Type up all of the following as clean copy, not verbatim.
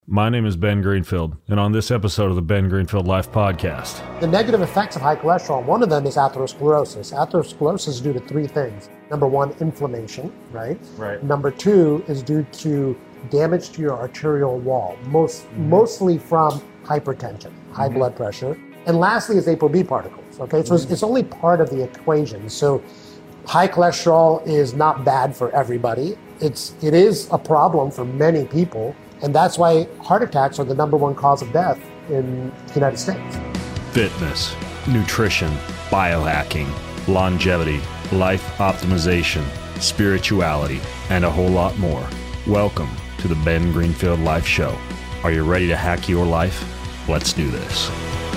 My name is Ben Greenfield, and on this episode of the Ben Greenfield Life Podcast. The negative effects of high cholesterol, one of them is atherosclerosis. Atherosclerosis is due to three things. Number one, inflammation, right? Number two is due to damage to your arterial wall, mostly from hypertension, high blood pressure. And lastly is ApoB particles, okay? So it's only part of the equation. So high cholesterol is not bad for everybody. It is a problem for many people. And that's why heart attacks are the number one cause of death in the United States. Fitness, nutrition, biohacking, longevity, life optimization, spirituality, and a whole lot more. Welcome to the Ben Greenfield Life Show. Are you ready to hack your life? Let's do this.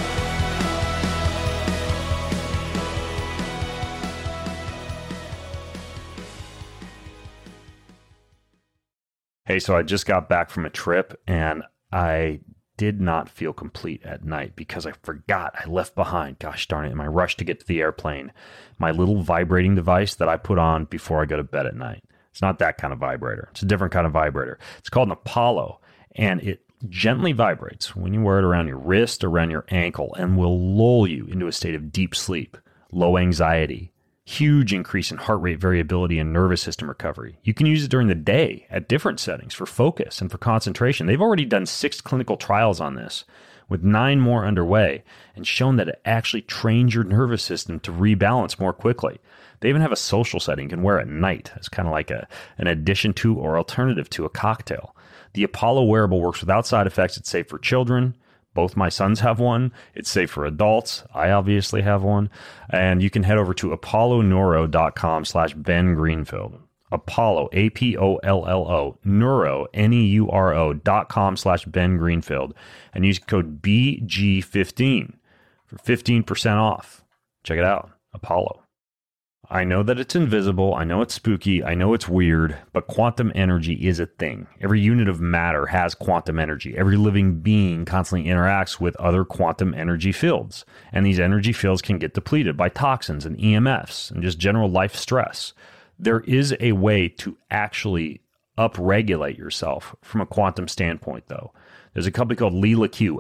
Hey, so I just got back from a trip and I did not feel complete at night because I forgot I left behind, gosh darn it, in my rush to get to the airplane, my little vibrating device that I put on before I go to bed at night. It's not that kind of vibrator. It's a different kind of vibrator. It's called an Apollo, and it gently vibrates when you wear it around your wrist, around your ankle, and will lull you into a state of deep sleep, low anxiety, huge increase in heart rate variability and nervous system recovery. You can use it during the day at different settings for focus and for concentration. They've already done 6 clinical trials on this, with 9 more underway, and shown that it actually trains your nervous system to rebalance more quickly. They even have a social setting you can wear at night as kind of like an addition to or alternative to a cocktail. The Apollo wearable works without side effects. It's safe for children. Both my sons have one. It's safe for adults. I obviously have one. And you can head over to apolloneuro.com/Ben Greenfield. Apollo, Apollo, neuro, neuro.com/Ben Greenfield. And use code BG15 for 15% off. Check it out. Apollo. I know that it's invisible, I know it's spooky, I know it's weird, but quantum energy is a thing. Every unit of matter has quantum energy. Every living being constantly interacts with other quantum energy fields. And these energy fields can get depleted by toxins and EMFs and just general life stress. There is a way to actually upregulate yourself from a quantum standpoint, though. There's a company called LeelaQ,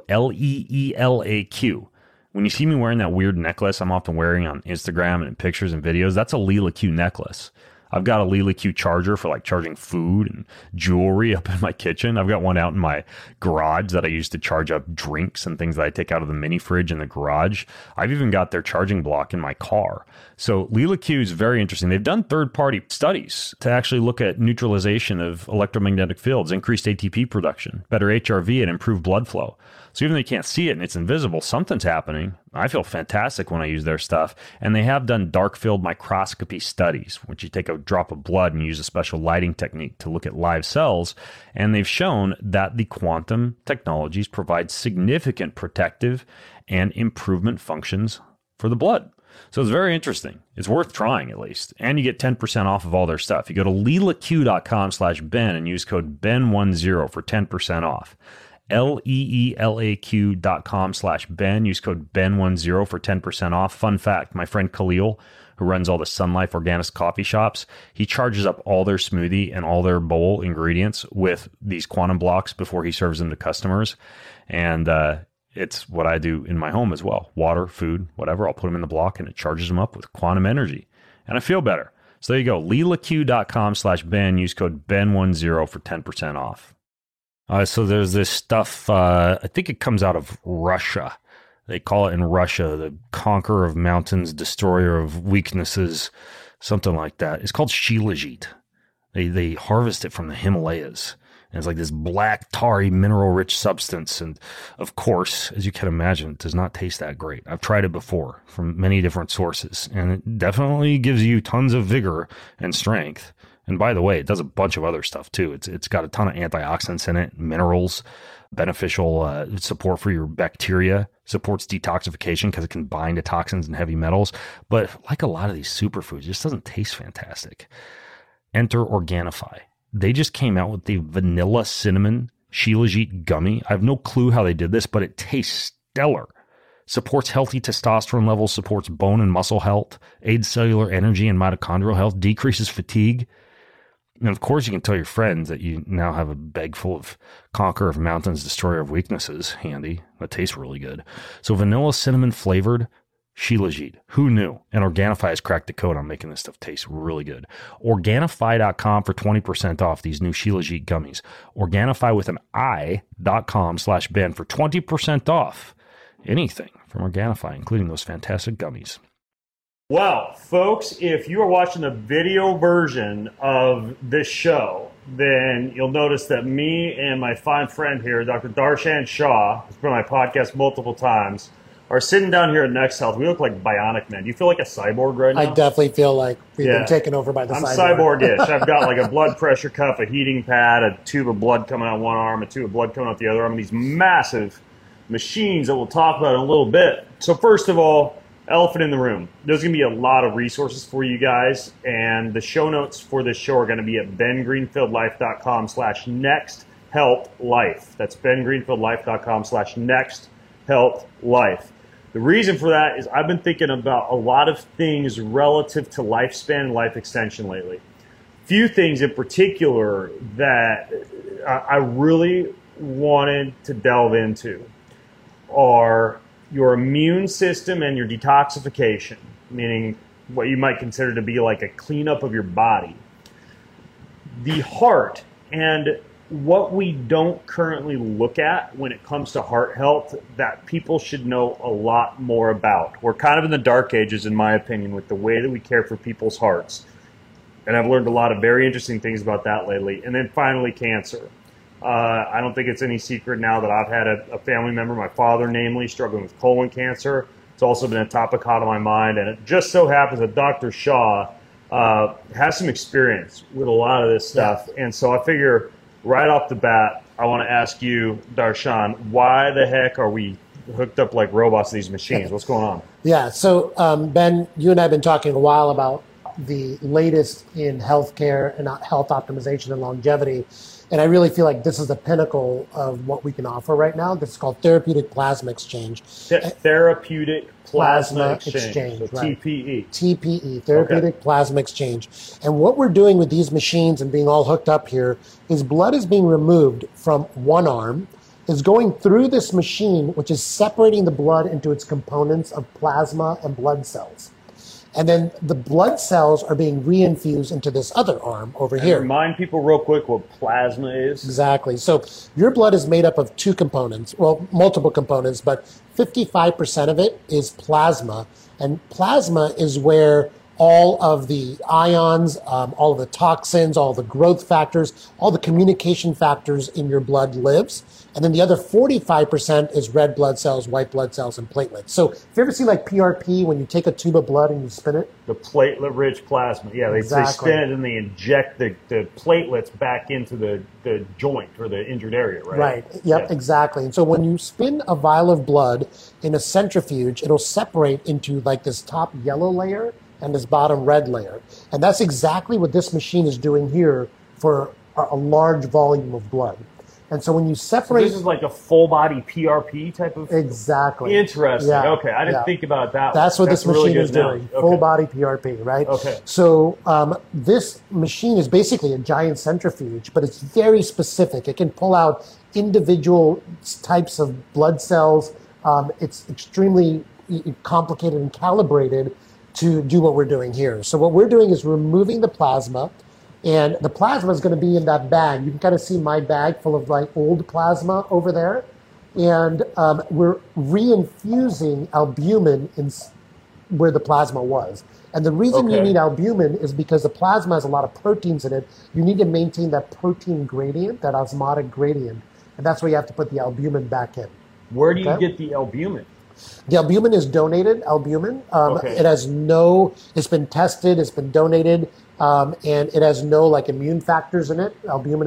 LeelaQ. When you see me wearing that weird necklace I'm often wearing on Instagram and in pictures and videos, that's a LeelaQ necklace. I've got a LeelaQ charger for like charging food and jewelry up in my kitchen. I've got one out in my garage that I use to charge up drinks and things that I take out of the mini fridge in the garage. I've even got their charging block in my car. So LeelaQ is very interesting. They've done third-party studies to actually look at neutralization of electromagnetic fields, increased ATP production, better HRV, and improved blood flow. So even though you can't see it and it's invisible, something's happening. I feel fantastic when I use their stuff. And they have done dark field microscopy studies, which you take a drop of blood and use a special lighting technique to look at live cells. And they've shown that the quantum technologies provide significant protective and improvement functions for the blood. So it's very interesting. It's worth trying at least. And you get 10% off of all their stuff. You go to leelaq.com/Ben and use code BEN10 for 10% off. LEELAQ.com/Ben. Use code BEN10 for 10% off. Fun fact, my friend Khalil, who runs all the Sun Life Organics coffee shops, he charges up all their smoothie and all their bowl ingredients with these quantum blocks before he serves them to customers. And it's what I do in my home as well. Water, food, whatever. I'll put them in the block and it charges them up with quantum energy. And I feel better. So there you go. LeelaQ.com/Ben. Use code BEN10 for 10% off. So there's this stuff, I think it comes out of Russia. They call it in Russia, the conqueror of mountains, destroyer of weaknesses, something like that. It's called Shilajit. They harvest it from the Himalayas. And it's like this black, tarry, mineral-rich substance. And of course, as you can imagine, it does not taste that great. I've tried it before from many different sources. And it definitely gives you tons of vigor and strength. And by the way, it does a bunch of other stuff too. It's got a ton of antioxidants in it, minerals, beneficial support for your bacteria, supports detoxification because it can bind to toxins and heavy metals. But like a lot of these superfoods, it just doesn't taste fantastic. Enter Organifi. They just came out with the vanilla cinnamon Shilajit gummy. I have no clue how they did this, but it tastes stellar. Supports healthy testosterone levels, supports bone and muscle health, aids cellular energy and mitochondrial health, decreases fatigue. And of course, you can tell your friends that you now have a bag full of Conqueror of Mountains, Destroyer of Weaknesses handy. That tastes really good. So vanilla cinnamon flavored Shilajit. Who knew? And Organifi has cracked the code on making this stuff taste really good. Organifi.com for 20% off these new Shilajit gummies. Organifi with an I.com/Ben for 20% off anything from Organifi, including those fantastic gummies. Well, folks, if you are watching the video version of this show, then you'll notice that me and my fine friend here, Dr. Darshan Shah, who's been on my podcast multiple times, are sitting down here at Next Health. We look like bionic men. Do you feel like a cyborg right now? I definitely feel like we've been taken over by the I'm cyborg. cyborg-ish. I've got like a blood pressure cuff, a heating pad, a tube of blood coming out one arm, a tube of blood coming out the other arm, and these massive machines that we'll talk about in a little bit. So first of all, elephant in the room. There's going to be a lot of resources for you guys, and the show notes for this show are going to be at bengreenfieldlife.com/nexthealthlife. That's bengreenfieldlife.com/nexthealthlife. The reason for that is I've been thinking about a lot of things relative to lifespan and life extension lately. Few things in particular that I really wanted to delve into are your immune system and your detoxification, meaning what you might consider to be like a cleanup of your body. The heart, and what we don't currently look at when it comes to heart health that people should know a lot more about. We're kind of in the dark ages, in my opinion, with the way that we care for people's hearts. And I've learned a lot of very interesting things about that lately. And then finally, cancer. I don't think it's any secret now that I've had a family member, my father namely, struggling with colon cancer. It's also been a topic hot on my mind, and it just so happens that Dr. Shah has some experience with a lot of this stuff. Yeah. And so I figure right off the bat, I want to ask you, Darshan, why the heck are we hooked up like robots to these machines? What's going on? Yeah, so Ben, you and I have been talking a while about the latest in healthcare and health optimization and longevity. And I really feel like this is the pinnacle of what we can offer right now. This is called Therapeutic Plasma Exchange. Therapeutic Plasma Exchange, so right. TPE. TPE, Therapeutic Plasma Exchange. And what we're doing with these machines and being all hooked up here is blood is being removed from one arm, is going through this machine, which is separating the blood into its components of plasma and blood cells. And then the blood cells are being reinfused into this other arm over here. Remind people real quick what plasma is. Exactly. So your blood is made up of two components, well, multiple components, but 55% of it is plasma. And plasma is where all of the ions, all of the toxins, all the growth factors, all the communication factors in your blood lives. And then the other 45% is red blood cells, white blood cells, and platelets. So if you ever see like PRP, when you take a tube of blood and you spin it? The platelet-rich plasma. Yeah, they spin it and they inject the platelets back into the joint or the injured area, right? Right. Yep, exactly. And so when you spin a vial of blood in a centrifuge, it'll separate into like this top yellow layer and this bottom red layer. And that's exactly what this machine is doing here for a large volume of blood. And so when you separate... So this is like a full-body PRP type of... Exactly. Interesting. Yeah. Okay, I didn't think about it that way. That's what this machine is doing, full-body PRP, right? Okay. So this machine is basically a giant centrifuge, but it's very specific. It can pull out individual types of blood cells. It's extremely complicated and calibrated to do what we're doing here. So what we're doing is removing the plasma, and the plasma is going to be in that bag. You can kind of see my bag full of like old plasma over there. And we're reinfusing albumin in where the plasma was. And the reason you need albumin is because the plasma has a lot of proteins in it. You need to maintain that protein gradient, that osmotic gradient. And that's where you have to put the albumin back in. Where do you get the albumin? The albumin is donated albumin. It has it's been tested, it's been donated, and it has no like immune factors in it. Albumin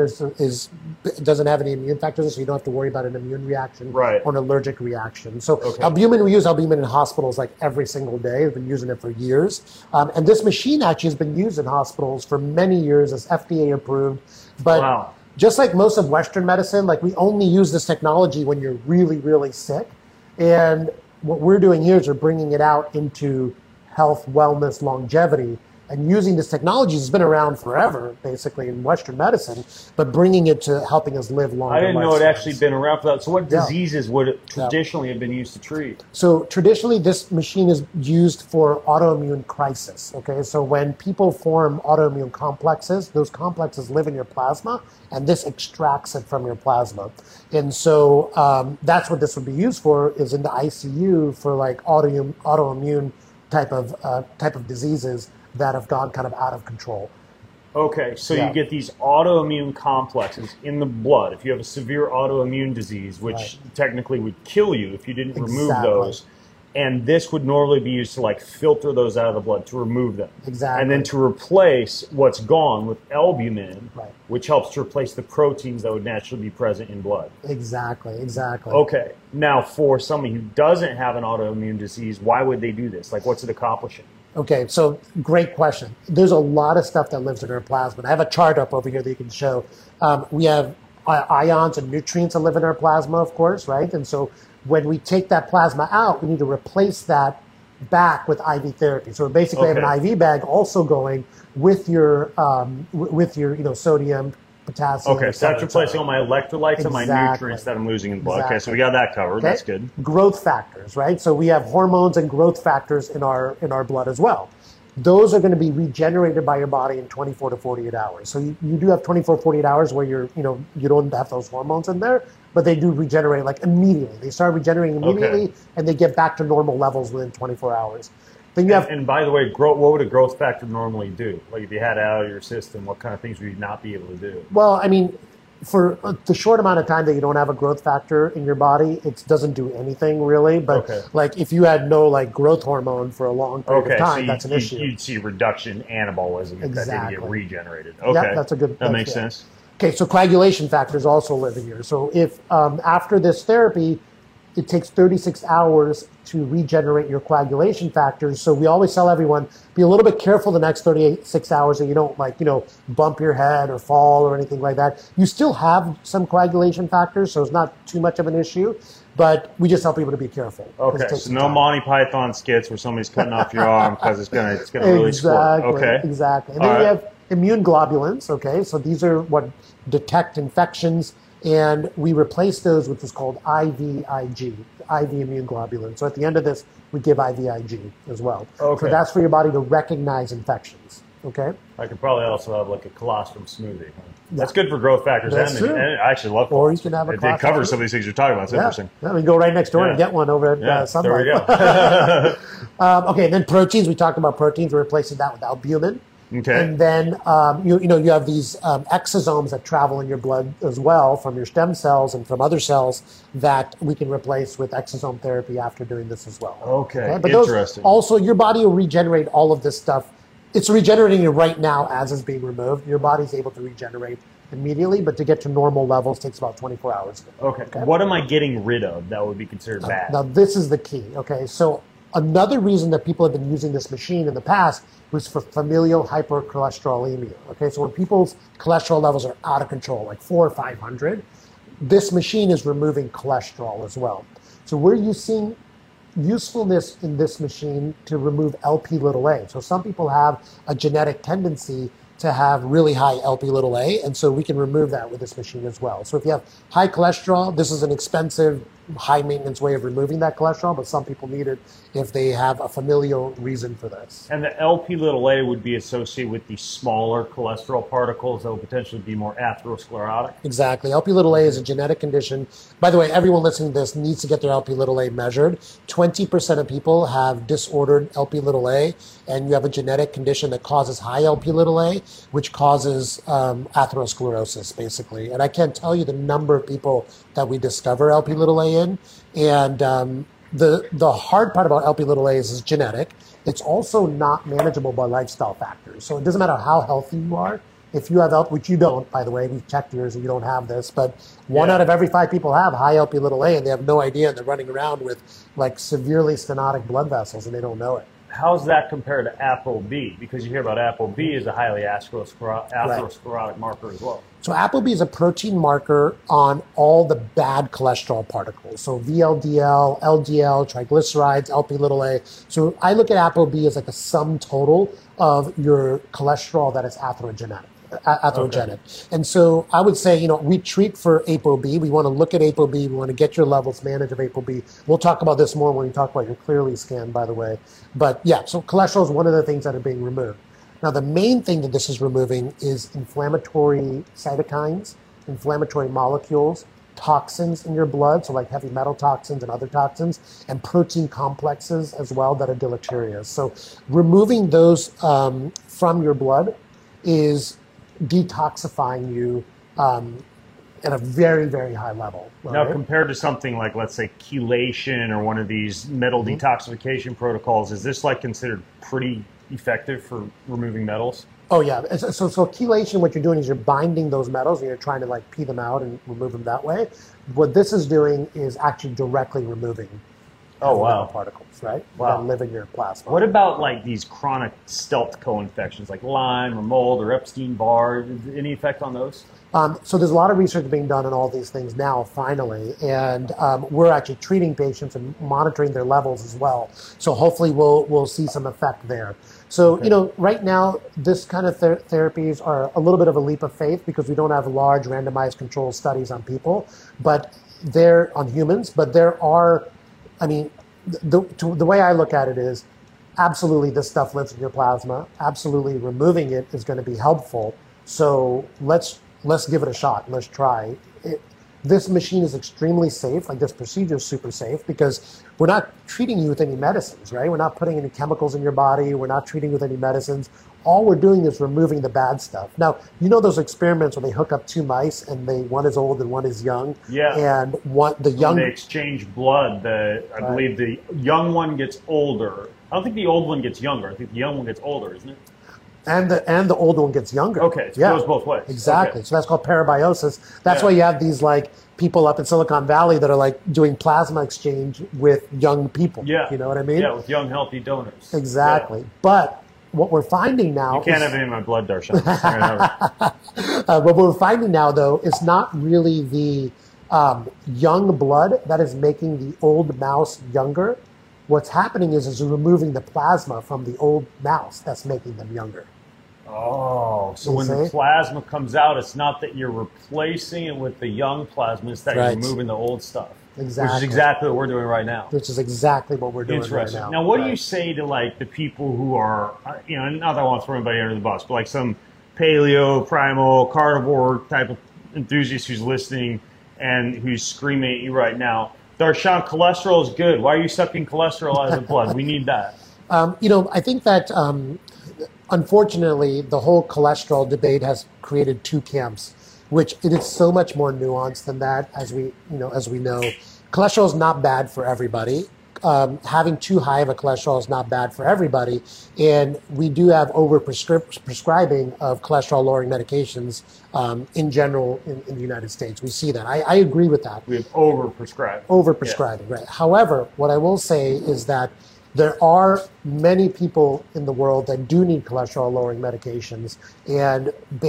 doesn't have any immune factors in it, so you don't have to worry about an immune reaction or an allergic reaction. So albumin, we use albumin in hospitals like every single day. We've been using it for years. And this machine actually has been used in hospitals for many years. It's FDA approved. But just like most of Western medicine, like we only use this technology when you're really, really sick. And what we're doing here is we're bringing it out into health, wellness, longevity. and using this technology has been around forever, basically in Western medicine, but bringing it to helping us live longer. I didn't know it lifespans. actually been around for that. So what diseases would it traditionally have been used to treat? So traditionally, this machine is used for autoimmune crisis. Okay, so when people form autoimmune complexes, those complexes live in your plasma, and this extracts it from your plasma. And so that's what this would be used for, is in the ICU for like autoimmune type of diseases that have gone kind of out of control. Okay, so you get these autoimmune complexes in the blood. If you have a severe autoimmune disease, which technically would kill you if you didn't remove those, and this would normally be used to like filter those out of the blood, to remove them. Exactly. And then to replace what's gone with albumin, which helps to replace the proteins that would naturally be present in blood. Exactly. Okay, now for somebody who doesn't have an autoimmune disease, why would they do this? Like, what's it accomplishing? Okay, so great question. There's a lot of stuff that lives in our plasma. I have a chart up over here that you can show. We have ions and nutrients that live in our plasma, of course, right? And so when we take that plasma out, we need to replace that back with IV therapy. So we basically have an IV bag also going with your sodium, potassium. Okay, so that's replacing all my electrolytes and my nutrients that I'm losing in the blood. Okay, so we got that covered. Okay. That's good. Growth factors, right? So we have hormones and growth factors in our blood as well. Those are going to be regenerated by your body in 24 to 48 hours. So you do have 24, 48 hours where you don't have those hormones in there, but they do regenerate like immediately. They start regenerating immediately, and they get back to normal levels within 24 hours. Then you have, and by the way, what would a growth factor normally do? Like if you had it out of your system, what kind of things would you not be able to do? Well, I mean, for the short amount of time that you don't have a growth factor in your body, it doesn't do anything really. But like if you had no like growth hormone for a long period of time, so that's an issue. You'd see reduction in anabolism that didn't get regenerated. Okay, yeah, that's a good. That makes sense. Okay, so coagulation factors also live in here. So if after this therapy, it takes 36 hours to regenerate your coagulation factors. So we always tell everyone, be a little bit careful the next 36 hours so you don't bump your head or fall or anything like that. You still have some coagulation factors, so it's not too much of an issue, but we just tell people to be careful. Okay, so no Monty Python skits where somebody's cutting off your arm because it's gonna really squirt. Okay. Exactly. And then we have immune globulins, okay? So these are what detect infections, and we replace those with what's called IVIG, IV immune globulin. So at the end of this, we give IVIG as well. Okay. So that's for your body to recognize infections, okay? I could probably also have like a colostrum smoothie. That's good for growth factors. That's true. And I actually love Or you can have a It covers some of these things you're talking about. It's interesting. Yeah, we go right next door and get one over at Sunlight. There we go. Okay, and then proteins. We talked about proteins. We're replacing that with albumin. Okay. And then you have these exosomes that travel in your blood as well from your stem cells and from other cells that we can replace with exosome therapy after doing this as well. Okay. But interesting. Also, your body will regenerate all of this stuff. It's regenerating right now as it's being removed. Your body's able to regenerate immediately, but to get to normal levels takes about 24 hours. Okay. What am I getting rid of that would be considered bad? Now, this is the key. Okay, so another reason that people have been using this machine in the past was for familial hypercholesterolemia. Okay, so when people's cholesterol levels are out of control, like 400 or 500, this machine is removing cholesterol as well. So we're using usefulness in this machine to remove LP little a. So some people have a genetic tendency to have really high LP little a, and so we can remove that with this machine as well. So if you have high cholesterol, this is an expensive, high maintenance way of removing that cholesterol, but some people need it if they have a familial reason for this. And the LP little a would be associated with the smaller cholesterol particles that would potentially be more atherosclerotic? Exactly. LP little a is a genetic condition. By the way, everyone listening to this needs to get their LP little a measured. 20% of people have disordered LP little a, and you have a genetic condition that causes high LP little a, which causes atherosclerosis, basically. And I can't tell you the number of people that we discover LP little a in. And the hard part about LP little a is genetic. It's also not manageable by lifestyle factors. So it doesn't matter how healthy you are. If you have LP, which you don't, by the way, we've checked yours and you don't have this, but one out of every 5 people have high LP little a, and they have no idea, and they're running around with like severely stenotic blood vessels and they don't know it. how's that compared to ApoB? Because you hear about ApoB as a highly atherosclerotic marker as well. So ApoB is a protein marker on all the bad cholesterol particles. So VLDL, LDL, triglycerides, LP(a). So I look at ApoB as like a sum total of your cholesterol that is atherogenic. Okay. And so I would say, we treat for ApoB. We want to look at ApoB. We want to get your levels, manage of ApoB. We'll talk about this more when we talk about your Clearly scan, by the way. But yeah, so cholesterol is one of the things that are being removed. Now, the main thing that this is removing is inflammatory cytokines, inflammatory molecules, toxins in your blood, so like heavy metal toxins and other toxins, and protein complexes as well that are deleterious. So removing those from your blood is detoxifying you at a very, very high level. Right? Now, compared to something like, let's say, chelation or one of these metal detoxification protocols, is this like considered pretty effective for removing metals? Oh, yeah. So chelation, what you're doing is you're binding those metals and you're trying to like pee them out and remove them that way. What this is doing is actually directly removing metal particles, right? Wow. That live in your plasma. What about like these chronic stealth co-infections like Lyme or mold or Epstein-Barr? Any effect on those? So there's a lot of research being done on all these things now, finally, and we're actually treating patients and monitoring their levels as well. So hopefully we'll see some effect there. So, right now, this kind of therapies are a little bit of a leap of faith because we don't have large randomized controlled studies on people, but they're on humans, but there are, the way I look at it is absolutely this stuff lives in your plasma. Absolutely removing it is going to be helpful. So let's give it a shot. Let's try it. This machine is extremely safe. Like this procedure is super safe because we're not treating you with any medicines, right? We're not putting any chemicals in your body. We're not treating you with any medicines. All we're doing is removing the bad stuff. Now, those experiments where they hook up two mice and one is old and one is young. Yeah. And when they exchange blood, I believe the young one gets older. I don't think the old one gets younger. I think the young one gets older, isn't it? And the older one gets younger. Okay, so it goes both ways. Exactly. Okay. So that's called parabiosis. That's why you have these like people up in Silicon Valley that are like doing plasma exchange with young people. Yeah. You know what I mean? Yeah, with young, healthy donors. Exactly. Yeah. But what we're finding now You can't have any of my blood, Darshan. What we're finding now, though, is not really the young blood that is making the old mouse younger. What's happening is removing the plasma from the old mouse that's making them younger. Oh, so when the plasma comes out, it's not that you're replacing it with the young plasma, it's that you're removing the old stuff. Exactly. Which is exactly what we're doing right now. Which is exactly what we're doing right now. Now, what do you say to like the people who are, not that I want to throw anybody under the bus, but like some paleo, primal, carnivore type of enthusiast who's listening and who's screaming at you right now, Darshan, cholesterol is good. Why are you sucking cholesterol out of the blood? We need that. I think that unfortunately, the whole cholesterol debate has created two camps, which it is so much more nuanced than that. As we know, cholesterol is not bad for everybody. Having too high of a cholesterol is not bad for everybody, and we do have prescribing of cholesterol-lowering medications in general in the United States. We see that. I agree with that. We have overprescribing. Overprescribing, right. However, what I will say is that there are many people in the world that do need cholesterol-lowering medications, and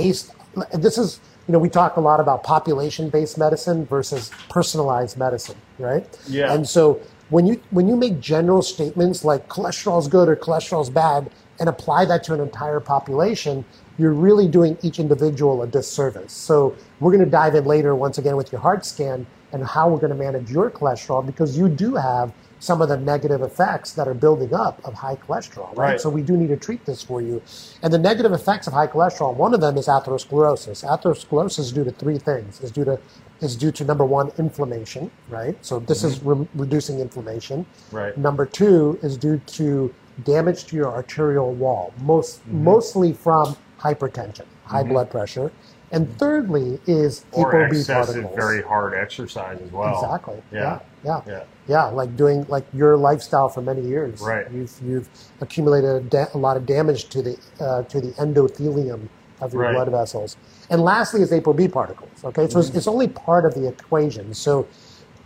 this is, we talk a lot about population-based medicine versus personalized medicine, right? Yeah. And so when you make general statements like cholesterol is good or cholesterol is bad and apply that to an entire population, you're really doing each individual a disservice. So we're going to dive in later once again with your heart scan and how we're going to manage your cholesterol, because you do have some of the negative effects that are building up of high cholesterol, right? So we do need to treat this for you. And the negative effects of high cholesterol, one of them is atherosclerosis. Atherosclerosis is due to three things. Is due to number one, inflammation, right? So this is reducing inflammation. Right. Number two is due to damage to your arterial wall, mostly from hypertension, high blood pressure. And thirdly is ApoB excessive, particles. Very hard exercise as well. Exactly. Yeah. Yeah, like doing like your lifestyle for many years. Right. You've accumulated a lot of damage to the endothelium of your blood vessels. And lastly is ApoB particles. Okay, so it's only part of the equation. So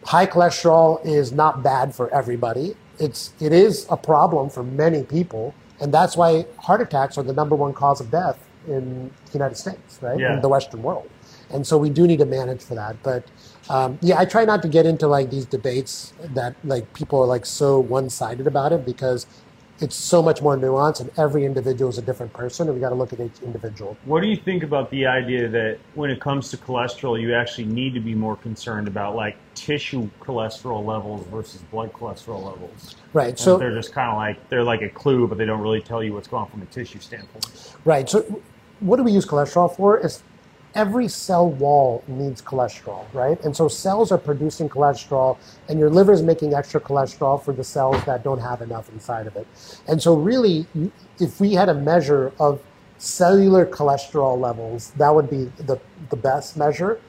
High cholesterol is not bad for everybody. It is a problem for many people, and that's why heart attacks are the #1 cause of death in the United States, right? Yeah. In the Western world. And so we do need to manage for that. But I try not to get into like these debates that like people are like so one-sided about it, because it's so much more nuanced, and every individual is a different person, and we got to look at each individual. What do you think about the idea that when it comes to cholesterol, you actually need to be more concerned about like tissue cholesterol levels versus blood cholesterol levels? Right. And So they're just kind of like, they're like a clue, but they don't really tell you what's going on from a tissue standpoint. right. So what do we use cholesterol for? Is every cell wall needs cholesterol, right? And so cells are producing cholesterol, and your liver is making extra cholesterol for the cells that don't have enough inside of it. And so really, if we had a measure of cellular cholesterol levels, that would be the best measure.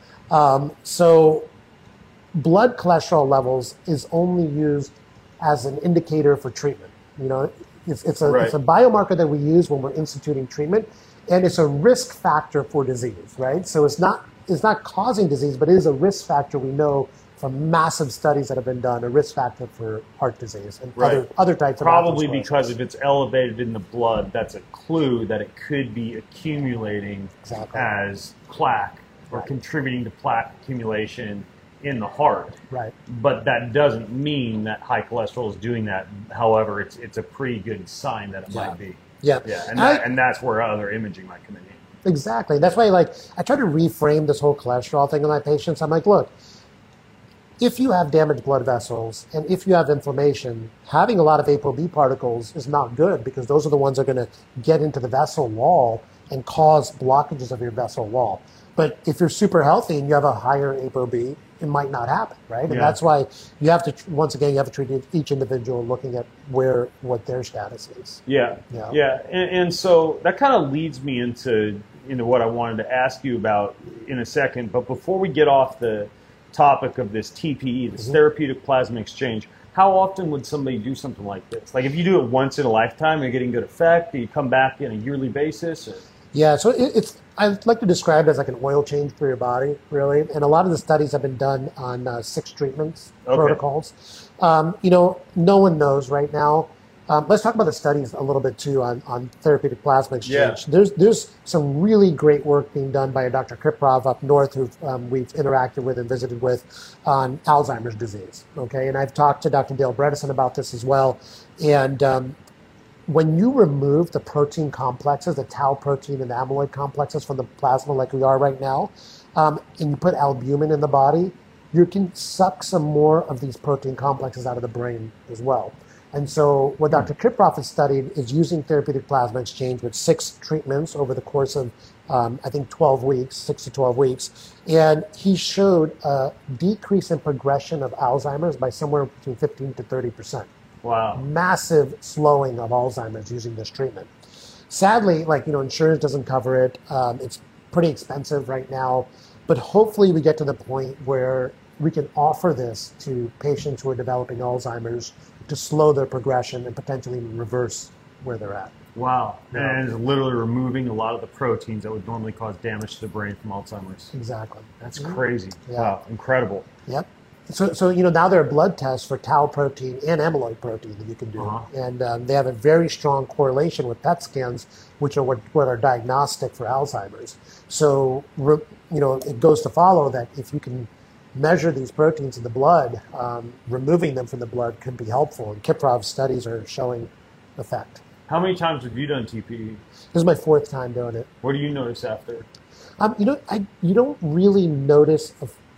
So blood cholesterol levels is only used as an indicator for treatment. You know, it's a biomarker that we use when we're instituting treatment. And it's a risk factor for disease, right? So it's not causing disease, but it is a risk factor. We know from massive studies that have been done, a risk factor for heart disease and other types of probably because if it's elevated in the blood, that's a clue that it could be accumulating as plaque or contributing to plaque accumulation in the heart. Right. But that doesn't mean that high cholesterol is doing that. However, it's a pretty good sign that it might be. Yeah. And that's where other imaging might come in. Exactly. That's why I try to reframe this whole cholesterol thing in my patients. I'm like, look, if you have damaged blood vessels and if you have inflammation, having a lot of ApoB particles is not good, because those are the ones that are going to get into the vessel wall and cause blockages of your vessel wall. But if you're super healthy and you have a higher ApoB, it might not happen, right? And that's why you have to, once again, you have to treat each individual looking at what their status is. And so that kind of leads me into what I wanted to ask you about in a second. But before we get off the topic of this TPE, this therapeutic plasma exchange, how often would somebody do something like this? Like if you do it once in a lifetime, you're getting good effect. Do you come back on a yearly basis? Or? Yeah, so I like to describe it as like an oil change for your body, really. And a lot of the studies have been done on 6 treatments protocols. No one knows right now. Let's talk about the studies a little bit too on therapeutic plasma exchange. Yeah. There's some really great work being done by Dr. Kiprov up north, who we've interacted with and visited with on Alzheimer's disease. Okay, and I've talked to Dr. Dale Bredesen about this as well. And when you remove the protein complexes, the tau protein and the amyloid complexes from the plasma like we are right now, and you put albumin in the body, you can suck some more of these protein complexes out of the brain as well. And so what Dr. Kiprov has studied is using therapeutic plasma exchange with 6 treatments over the course of, 12 weeks, 6 to 12 weeks. And he showed a decrease in progression of Alzheimer's by somewhere between 15 to 30%. Wow. Massive slowing of Alzheimer's using this treatment. Sadly, insurance doesn't cover it. It's pretty expensive right now, but hopefully we get to the point where we can offer this to patients who are developing Alzheimer's to slow their progression and potentially reverse where they're at. Wow. And it's literally removing a lot of the proteins that would normally cause damage to the brain from Alzheimer's. Exactly. That's crazy. Yeah. Wow. Incredible. Yep. So now there are blood tests for tau protein and amyloid protein that you can do. And they have a very strong correlation with PET scans, which are what are diagnostic for Alzheimer's. So, it goes to follow that if you can measure these proteins in the blood, removing them from the blood could be helpful. And Kiprov's studies are showing effect. How many times have you done TPE? This is my 4th time doing it. What do you notice after? You don't really notice.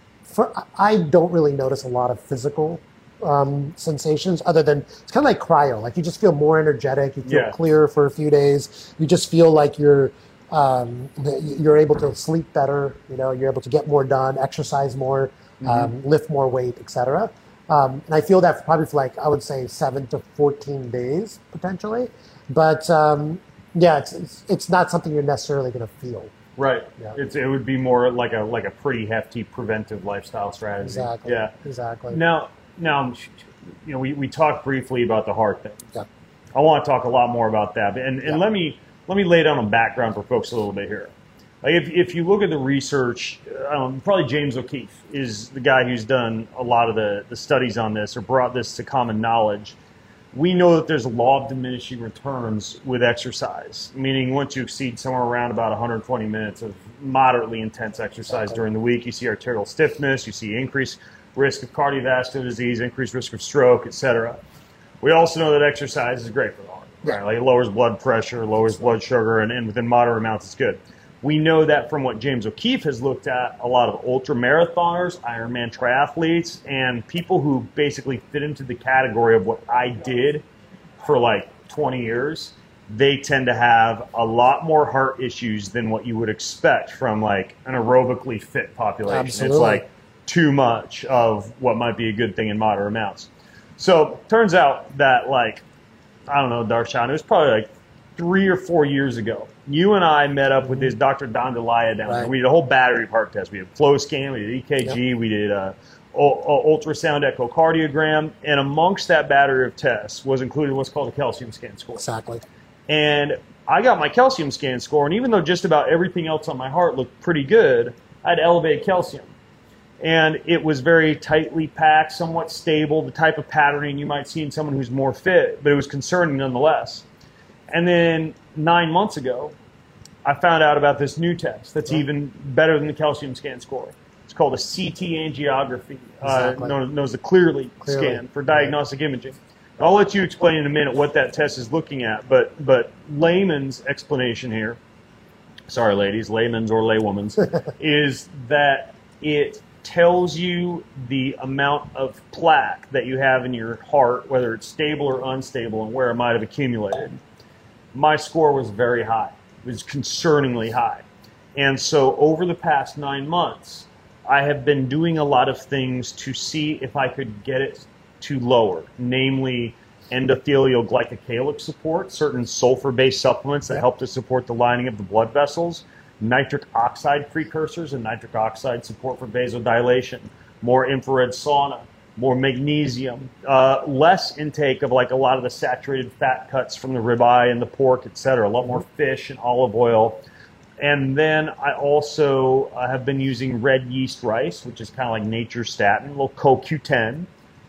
I don't really notice a lot of physical sensations, other than it's kind of like cryo. Like you just feel more energetic. You feel clearer for a few days. You just feel like you're able to sleep better. You're able to get more done, exercise more, lift more weight, etc. And I feel that probably for I would say 7 to 14 days potentially. But it's not something you're necessarily going to feel. Right. Yeah. It would be more like a pretty hefty preventive lifestyle strategy. Exactly. Yeah. Exactly. Now, we talked briefly about the heart thing. Yeah. I want to talk a lot more about that. And let me lay down a background for folks a little bit here. Like if you look at the research, probably James O'Keefe is the guy who's done a lot of the studies on this or brought this to common knowledge. We know that there's a law of diminishing returns with exercise, meaning once you exceed somewhere around about 120 minutes of moderately intense exercise during the week, you see arterial stiffness, you see increased risk of cardiovascular disease, increased risk of stroke, etc. We also know that exercise is great for the heart. Right? Like it lowers blood pressure, lowers blood sugar, and within moderate amounts it's good. We know that from what James O'Keefe has looked at, a lot of ultra marathoners, Ironman triathletes, and people who basically fit into the category of what I did for like 20 years, they tend to have a lot more heart issues than what you would expect from like an aerobically fit population. Absolutely. It's like too much of what might be a good thing in moderate amounts. So turns out that like, I don't know, Darshan, it was probably like 3 or 4 years ago. You and I met up with this Dr. Don DeLaya down there. We did a whole battery of heart test. We did flow scan, we did EKG, we did ultrasound echocardiogram, and amongst that battery of tests was included what's called a calcium scan score. Exactly. And I got my calcium scan score, and even though just about everything else on my heart looked pretty good, I had elevated calcium. And it was very tightly packed, somewhat stable, the type of patterning you might see in someone who's more fit, but it was concerning nonetheless. And then 9 months ago, I found out about this new test that's even better than the calcium scan score. It's called a CT angiography, known as the Clearly scan for diagnostic imaging. I'll let you explain in a minute what that test is looking at, but layman's explanation here, sorry ladies, layman's or laywoman's, is that it tells you the amount of plaque that you have in your heart, whether it's stable or unstable, and where it might have accumulated. My score was very high. It was concerningly high. And so over the past 9 months, I have been doing a lot of things to see if I could get it to lower, namely endothelial glycocalyx support, certain sulfur-based supplements that help to support the lining of the blood vessels, nitric oxide precursors and nitric oxide support for vasodilation, more infrared sauna, more magnesium, less intake of like a lot of the saturated fat cuts from the ribeye and the pork, etc. A lot more fish and olive oil. And then I also have been using red yeast rice, which is kind of like nature's statin, a little CoQ10,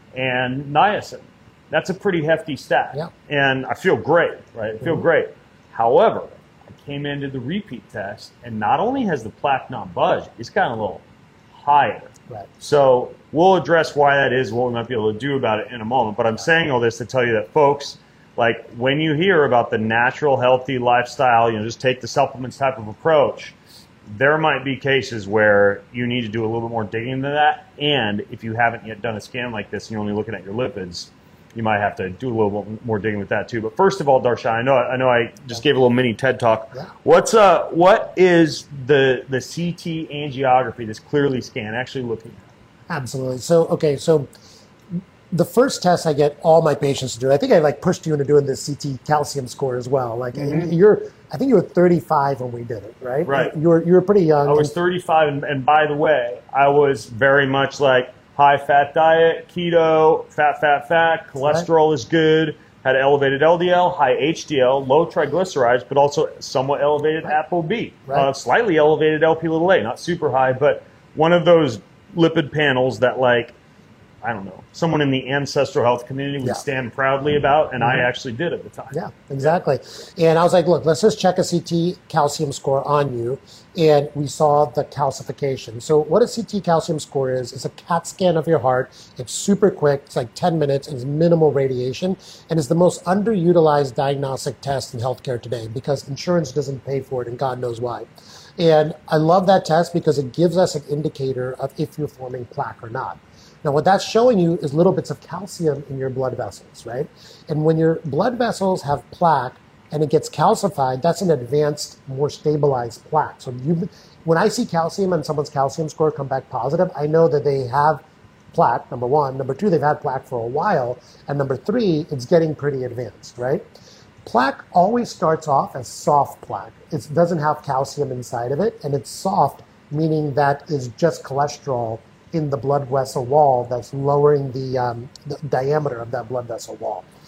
and niacin. That's a pretty hefty stack. Yeah. And I feel great, right? I feel great. However, I came into the repeat test, and not only has the plaque not budged, it's gotten a little higher. Right. So we'll address why that is, what we might be able to do about it in a moment. But I'm saying all this to tell you that, folks, like when you hear about the natural, healthy lifestyle, just take the supplements type of approach, there might be cases where you need to do a little bit more digging into that. And if you haven't yet done a scan like this and you're only looking at your lipids, you might have to do a little bit more digging with that too. But first of all, Darshan, I know I just gave a little mini TED talk. Yeah. What is the CT angiography, this Clearly scan, actually looking at? Absolutely. So the first test I get all my patients to do, I think I pushed you into doing the CT calcium score as well. I think you were 35 when we did it, right? Right. You were pretty young. I was 35, and by the way, I was very much like high-fat diet, keto, fat, cholesterol is good, had elevated LDL, high HDL, low triglycerides, but also somewhat elevated ApoB, slightly elevated Lp(a), not super high, but one of those lipid panels that I don't know, someone in the ancestral health community would stand proudly about, and I actually did at the time. Yeah, exactly. And I was like, look, let's just check a CT calcium score on you, and we saw the calcification. So what a CT calcium score is a CAT scan of your heart. It's super quick. It's like 10 minutes, and it's minimal radiation, and it's the most underutilized diagnostic test in healthcare today because insurance doesn't pay for it, and God knows why. And I love that test because it gives us an indicator of if you're forming plaque or not. Now, what that's showing you is little bits of calcium in your blood vessels, right? And when your blood vessels have plaque and it gets calcified, that's an advanced, more stabilized plaque. So when I see calcium and someone's calcium score come back positive, I know that they have plaque, number one. Number two, they've had plaque for a while. And number three, it's getting pretty advanced, right? Plaque always starts off as soft plaque. It doesn't have calcium inside of it, and it's soft, meaning that is just cholesterol in the blood vessel wall that's lowering the diameter of that blood vessel wall.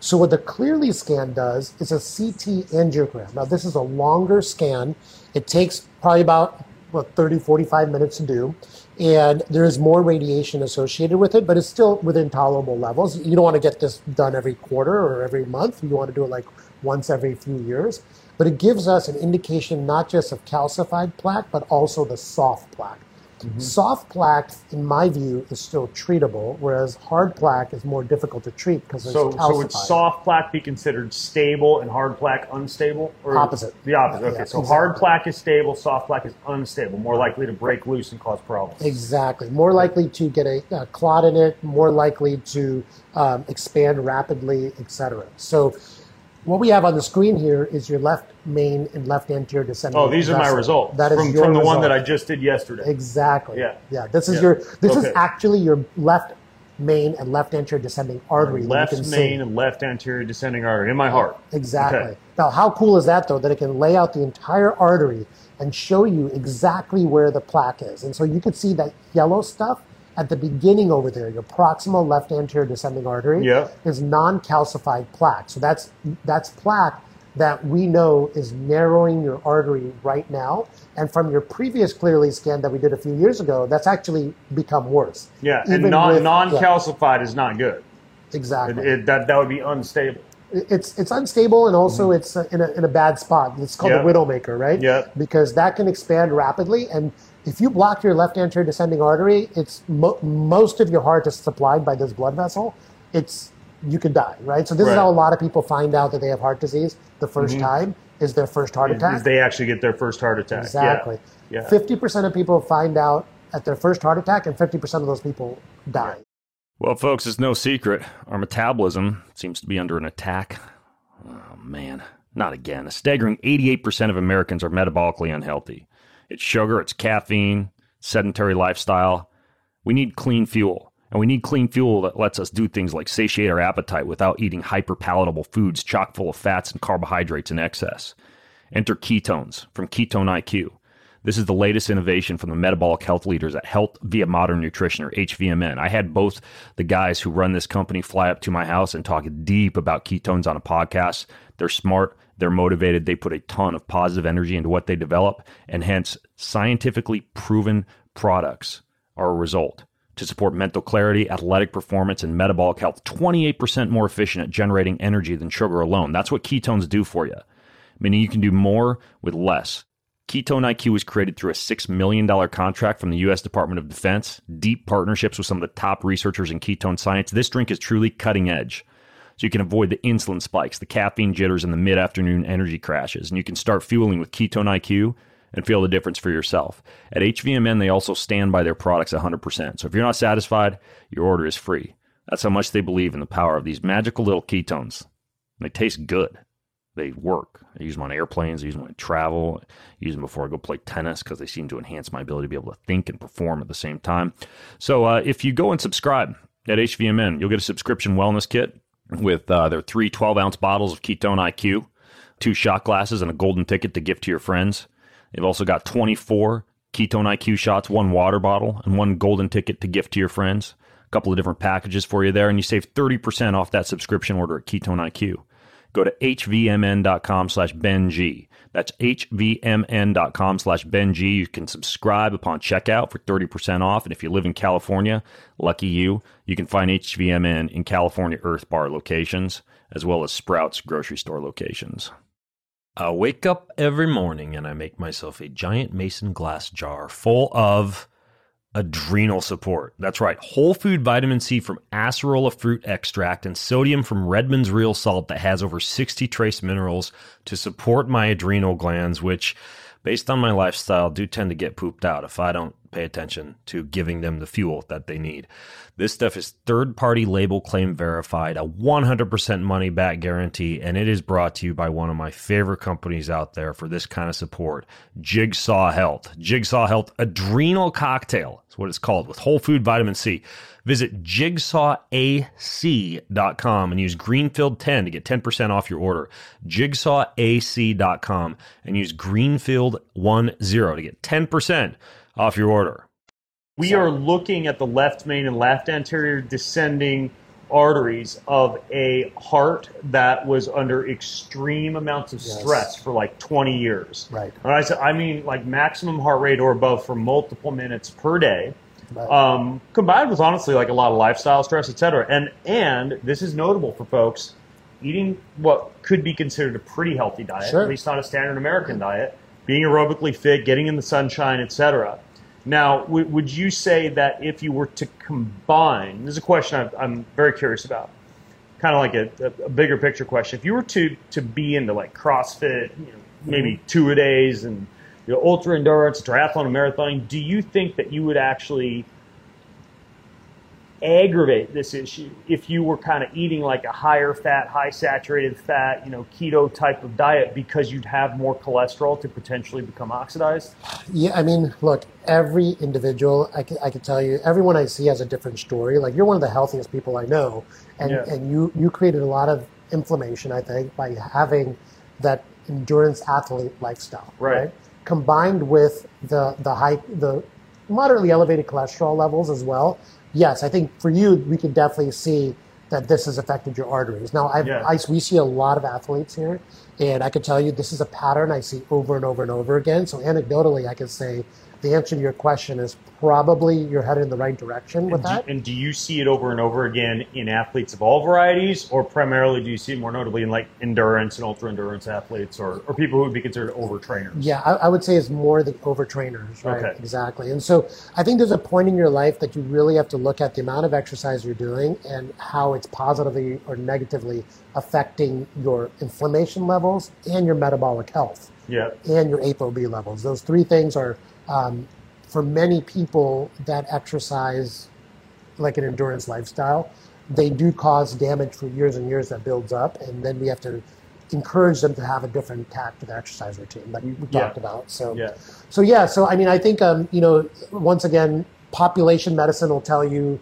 So what the Clearly scan does is a CT angiogram. Now this is a longer scan. It takes probably about 30, 45 minutes to do. And there is more radiation associated with it, but it's still within tolerable levels. You don't want to get this done every quarter or every month. You want to do it like once every few years. But it gives us an indication not just of calcified plaque, but also the soft plaque. Soft plaque, in my view, is still treatable, whereas hard plaque is more difficult to treat because it's calcified. So would soft plaque be considered stable and hard plaque unstable? Or opposite. The opposite. Okay, so exactly. hard plaque is stable, soft plaque is unstable, more likely to break loose and cause problems. Exactly. More likely to get a clot in it, more likely to expand rapidly, etc. So what we have on the screen here is your left main and left anterior descending. Oh, these are my results. That is from the result. one that I just did yesterday. Exactly. Yeah. This is is actually your left main and left anterior descending artery. Left main and left anterior descending artery in my heart. Exactly. Okay. Now, how cool is that, though, that it can lay out the entire artery and show you exactly where the plaque is. And so you can see that yellow stuff at the beginning over there, your proximal left anterior descending artery is non-calcified plaque. So that's plaque that we know is narrowing your artery right now. And from your previous Clearly scan that we did a few years ago, that's actually become worse. Yeah, and non-calcified is not good. Exactly. That would be unstable. It's unstable, and also it's in a bad spot. It's called the widowmaker, right? Yeah. Because that can expand rapidly, and if you block your left anterior descending artery, it's most of your heart is supplied by this blood vessel. You could die, right? So this is how a lot of people find out that they have heart disease the first time is their first heart attack. Is they actually get their first heart attack. Exactly. Yeah. 50% of people find out at their first heart attack, and 50% of those people die. Well, folks, it's no secret. Our metabolism seems to be under an attack. Oh, man. Not again. A staggering 88% of Americans are metabolically unhealthy. It's sugar, it's caffeine, sedentary lifestyle. We need clean fuel. And we need clean fuel that lets us do things like satiate our appetite without eating hyper-palatable foods chock full of fats and carbohydrates in excess. Enter ketones from Ketone IQ. This is the latest innovation from the metabolic health leaders at Health Via Modern Nutrition, or HVMN. I had both the guys who run this company fly up to my house and talk deep about ketones on a podcast. They're smart. They're motivated. They put a ton of positive energy into what they develop, and hence scientifically proven products are a result to support mental clarity, athletic performance, and metabolic health. 28% more efficient at generating energy than sugar alone. That's what ketones do for you, meaning you can do more with less. Ketone IQ was created through a $6 million contract from the U.S. Department of Defense, deep partnerships with some of the top researchers in ketone science. This drink is truly cutting edge. So you can avoid the insulin spikes, the caffeine jitters, and the mid-afternoon energy crashes. And you can start fueling with Ketone IQ and feel the difference for yourself. At HVMN, they also stand by their products 100%. So if you're not satisfied, your order is free. That's how much they believe in the power of these magical little ketones. And they taste good. They work. I use them on airplanes. I use them when I travel. I use them before I go play tennis because they seem to enhance my ability to be able to think and perform at the same time. So if you go and subscribe at HVMN, you'll get a subscription wellness kit with their 3 12-ounce bottles of Ketone IQ, 2 shot glasses, and a golden ticket to gift to your friends. They've also got 24 Ketone IQ shots, 1 water bottle, and 1 golden ticket to gift to your friends. A couple of different packages for you there, and you save 30% off that subscription order at Ketone IQ. Go to hvmn.com/BenG. That's hvmn.com/BenG. You can subscribe upon checkout for 30% off. And if you live in California, lucky you, you can find HVMN in California Earth Bar locations, as well as Sprouts grocery store locations. I wake up every morning and I make myself a giant mason glass jar full of adrenal support. That's right. Whole food vitamin C from acerola fruit extract and sodium from Redmond's Real Salt that has over 60 trace minerals to support my adrenal glands, which, based on my lifestyle, do tend to get pooped out if I don't pay attention to giving them the fuel that they need. This stuff is third-party label claim verified, a 100% money-back guarantee, and it is brought to you by one of my favorite companies out there for this kind of support, Jigsaw Health. Jigsaw Health Adrenal Cocktail is what it's called, with whole food vitamin C. Visit jigsawac.com and use Greenfield10 to get 10% off your order. Jigsawac.com and use Greenfield10 to get 10% off your order. We are looking at the left main and left anterior descending arteries of a heart that was under extreme amounts of stress for like 20 years. Right. And I mean like maximum heart rate or above for multiple minutes per day. Right. Combined with honestly like a lot of lifestyle stress, et cetera. And this is notable for folks eating what could be considered a pretty healthy diet, at least not a standard American diet, being aerobically fit, getting in the sunshine, et cetera. Now, would you say that if you were to combine, this is a question I'm very curious about, kind of like a bigger picture question. If you were to be into like CrossFit, maybe 2-a-days and ultra endurance, triathlon, and marathoning, do you think that you would actually aggravate this issue if you were kind of eating like a higher fat, high saturated fat, keto type of diet, because you'd have more cholesterol to potentially become oxidized? Yeah, I mean, look, every individual, I can tell you, everyone I see has a different story. Like, you're one of the healthiest people I know, and you created a lot of inflammation, I think, by having that endurance athlete lifestyle, right? Combined with the moderately elevated cholesterol levels as well. Yes, I think for you, we can definitely see that this has affected your arteries. Now, we see a lot of athletes here, and I can tell you this is a pattern I see over and over and over again. So anecdotally, I can say the answer to your question is probably you're headed in the right direction with that. And do you see it over and over again in athletes of all varieties, or primarily do you see it more notably in like endurance and ultra endurance athletes, or people who would be considered overtrainers? Yeah, I would say it's more the overtrainers, right? Okay. Exactly. And so I think there's a point in your life that you really have to look at the amount of exercise you're doing and how it's positively or negatively affecting your inflammation levels and your metabolic health. Yeah. And your ApoB levels. Those three things are for many people that exercise like an endurance lifestyle, they do cause damage for years and years that builds up, and then we have to encourage them to have a different tact to their exercise routine, like we talked about. So I mean, I think once again, population medicine will tell you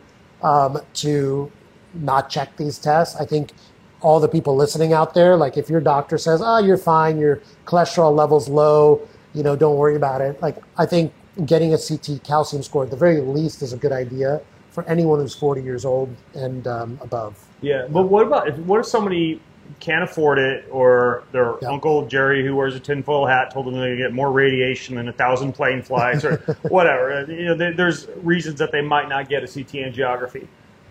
to not check these tests. I think all the people listening out there, like if your doctor says, "Oh, you're fine, your cholesterol level's low, don't worry about it." Like, I think getting a CT calcium score at the very least is a good idea for anyone who's 40 years old and above. Yeah, but what if somebody can't afford it, or their Uncle Jerry, who wears a tinfoil hat, told them they're going to get more radiation than 1,000 plane flights, or whatever? There's reasons that they might not get a CT angiography.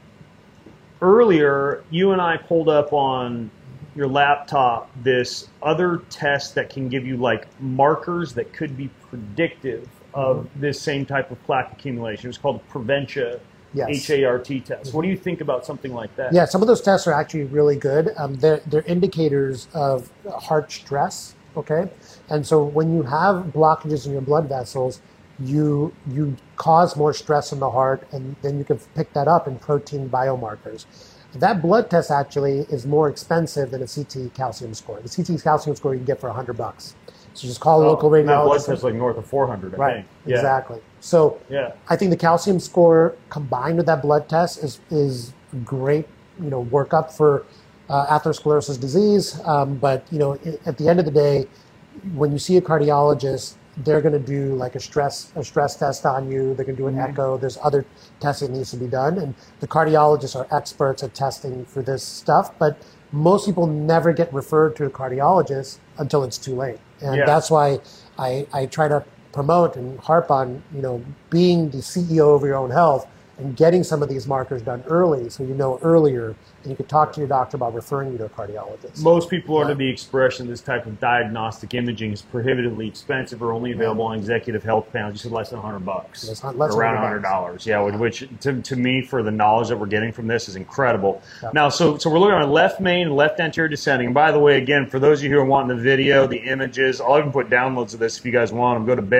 Earlier, you and I pulled up on your laptop this other test that can give you like markers that could be predictive of this same type of plaque accumulation. It was called the Preventia HART test. What do you think about something like that? Yeah, some of those tests are actually really good. They're indicators of heart stress, okay? And so when you have blockages in your blood vessels, you cause more stress in the heart, and then you can pick that up in protein biomarkers. That blood test actually is more expensive than a CT calcium score. The CT calcium score you can get for $100. So just call a local radiologist. That blood test is like north of 400, I think. Yeah. Exactly. So I think the calcium score combined with that blood test is great, workup for atherosclerosis disease. But at the end of the day, when you see a cardiologist, they're going to do like a stress test on you. They're going to do an echo. There's other testing that needs to be done, and the cardiologists are experts at testing for this stuff. But most people never get referred to a cardiologist until it's too late, and that's why I try to promote and harp on being the CEO of your own health and getting some of these markers done early, so earlier, and you can talk to your doctor about referring you to a cardiologist. Most people are under the expression this type of diagnostic imaging is prohibitively expensive or only available on executive health plans. You said less than $100, around $100. Yeah, which to me, for the knowledge that we're getting from this, is incredible. Yep. Now, so we're looking at left main, left anterior descending. And by the way, again, for those of you who are wanting the video, the images, I'll even put downloads of this if you guys want them. Go to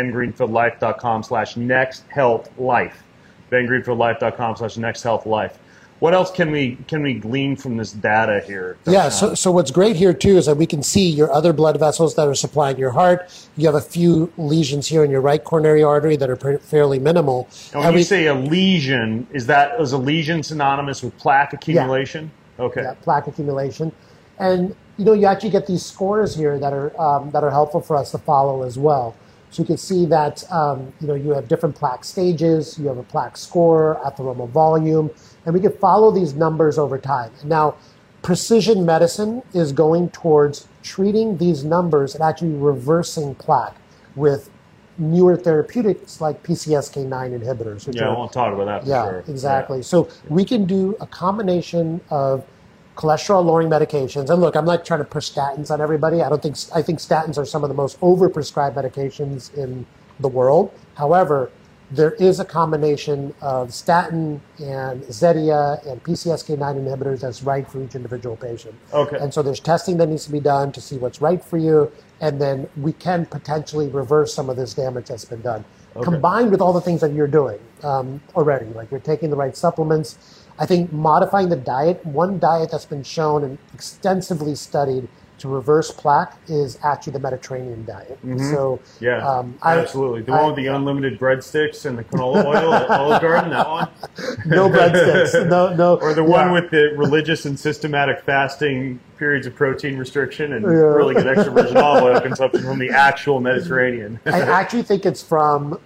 bengreenfieldlife.com/nexthealthlife. bengreenfieldlife.com/nexthealthlife. What else can we glean from this data here? Yeah, so what's great here too is that we can see your other blood vessels that are supplying your heart. You have a few lesions here in your right coronary artery that are fairly minimal. And when you say a lesion, is a lesion synonymous with plaque accumulation? Yeah. Okay. Yeah, plaque accumulation. And you actually get these scores here that are helpful for us to follow as well. So you can see that you have different plaque stages, you have a plaque score, atheromal volume, And we can follow these numbers over time. Now, precision medicine is going towards treating these numbers and actually reversing plaque with newer therapeutics like PCSK9 inhibitors. I won't talk about that for sure. Exactly. Yeah. So we can do a combination of cholesterol-lowering medications. And look, I'm not trying to push statins on everybody. I think statins are some of the most overprescribed medications in the world. However, there is a combination of statin and Zetia and PCSK9 inhibitors that's right for each individual patient. Okay. And so there's testing that needs to be done to see what's right for you, and then we can potentially reverse some of this damage that's been done. Okay. Combined with all the things that you're doing already, like you're taking the right supplements. I think modifying the diet, one diet that's been shown and extensively studied to reverse plaque is actually the Mediterranean diet. Mm-hmm. So absolutely. The one with the unlimited breadsticks and the canola oil at Olive Garden, that one? No breadsticks. No. Or the one with the religious and systematic fasting, periods of protein restriction, and really good extra virgin olive oil consumption from the actual Mediterranean. I actually think it's from...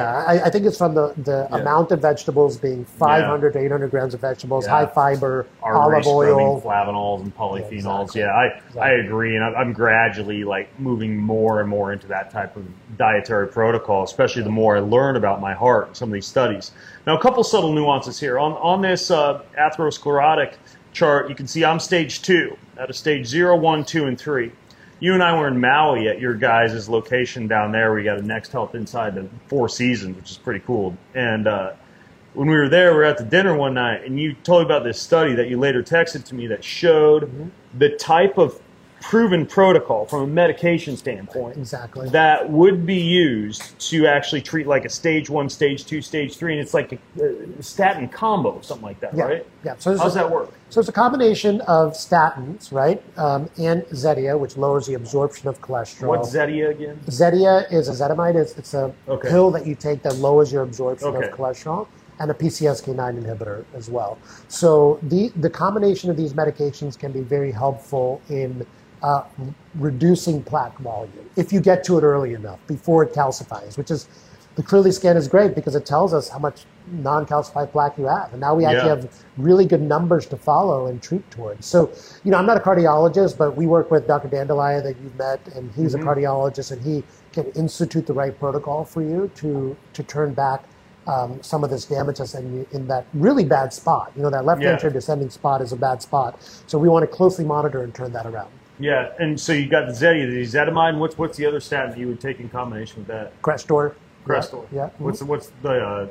I think it's from the amount of vegetables being 500 to 800 grams of vegetables, high fiber, olive oil, flavonols and polyphenols. I agree, and I'm gradually moving more and more into that type of dietary protocol, especially the more I learn about my heart and some of these studies. Now, a couple subtle nuances here on this atherosclerotic chart. You can see I'm stage 2 out of stage 0, 1, 2, and 3. You and I were in Maui at your guys' location down there. We got a Next Health inside the Four Seasons, which is pretty cool. And when we were there, we were at the dinner one night, and you told me about this study that you later texted to me that showed the type of proven protocol from a medication standpoint that would be used to actually treat like a stage 1, stage 2, stage 3, and it's like a statin combo, something like that, right? Yeah. So how does that work? So it's a combination of statins, right, and Zetia, which lowers the absorption of cholesterol. What's Zetia again? Zetia is ezetimibe. It's a pill that you take that lowers your absorption of cholesterol, and a PCSK9 inhibitor as well. So the combination of these medications can be very helpful in reducing plaque volume if you get to it early enough before it calcifies, which is the Cleerly scan is great because it tells us how much non-calcified plaque you have. And now we actually have really good numbers to follow and treat towards. So, I'm not a cardiologist, but we work with Dr. Dandelion that you've met, and he's a cardiologist, and he can institute the right protocol for you to turn back some of this damage that's in that really bad spot. That left ventricular descending spot is a bad spot. So we want to closely monitor and turn that around. Yeah, and so you got the Zetia, the ezetimibe. What's the other statin that you would take in combination with that? Crestor. Yeah. What's the start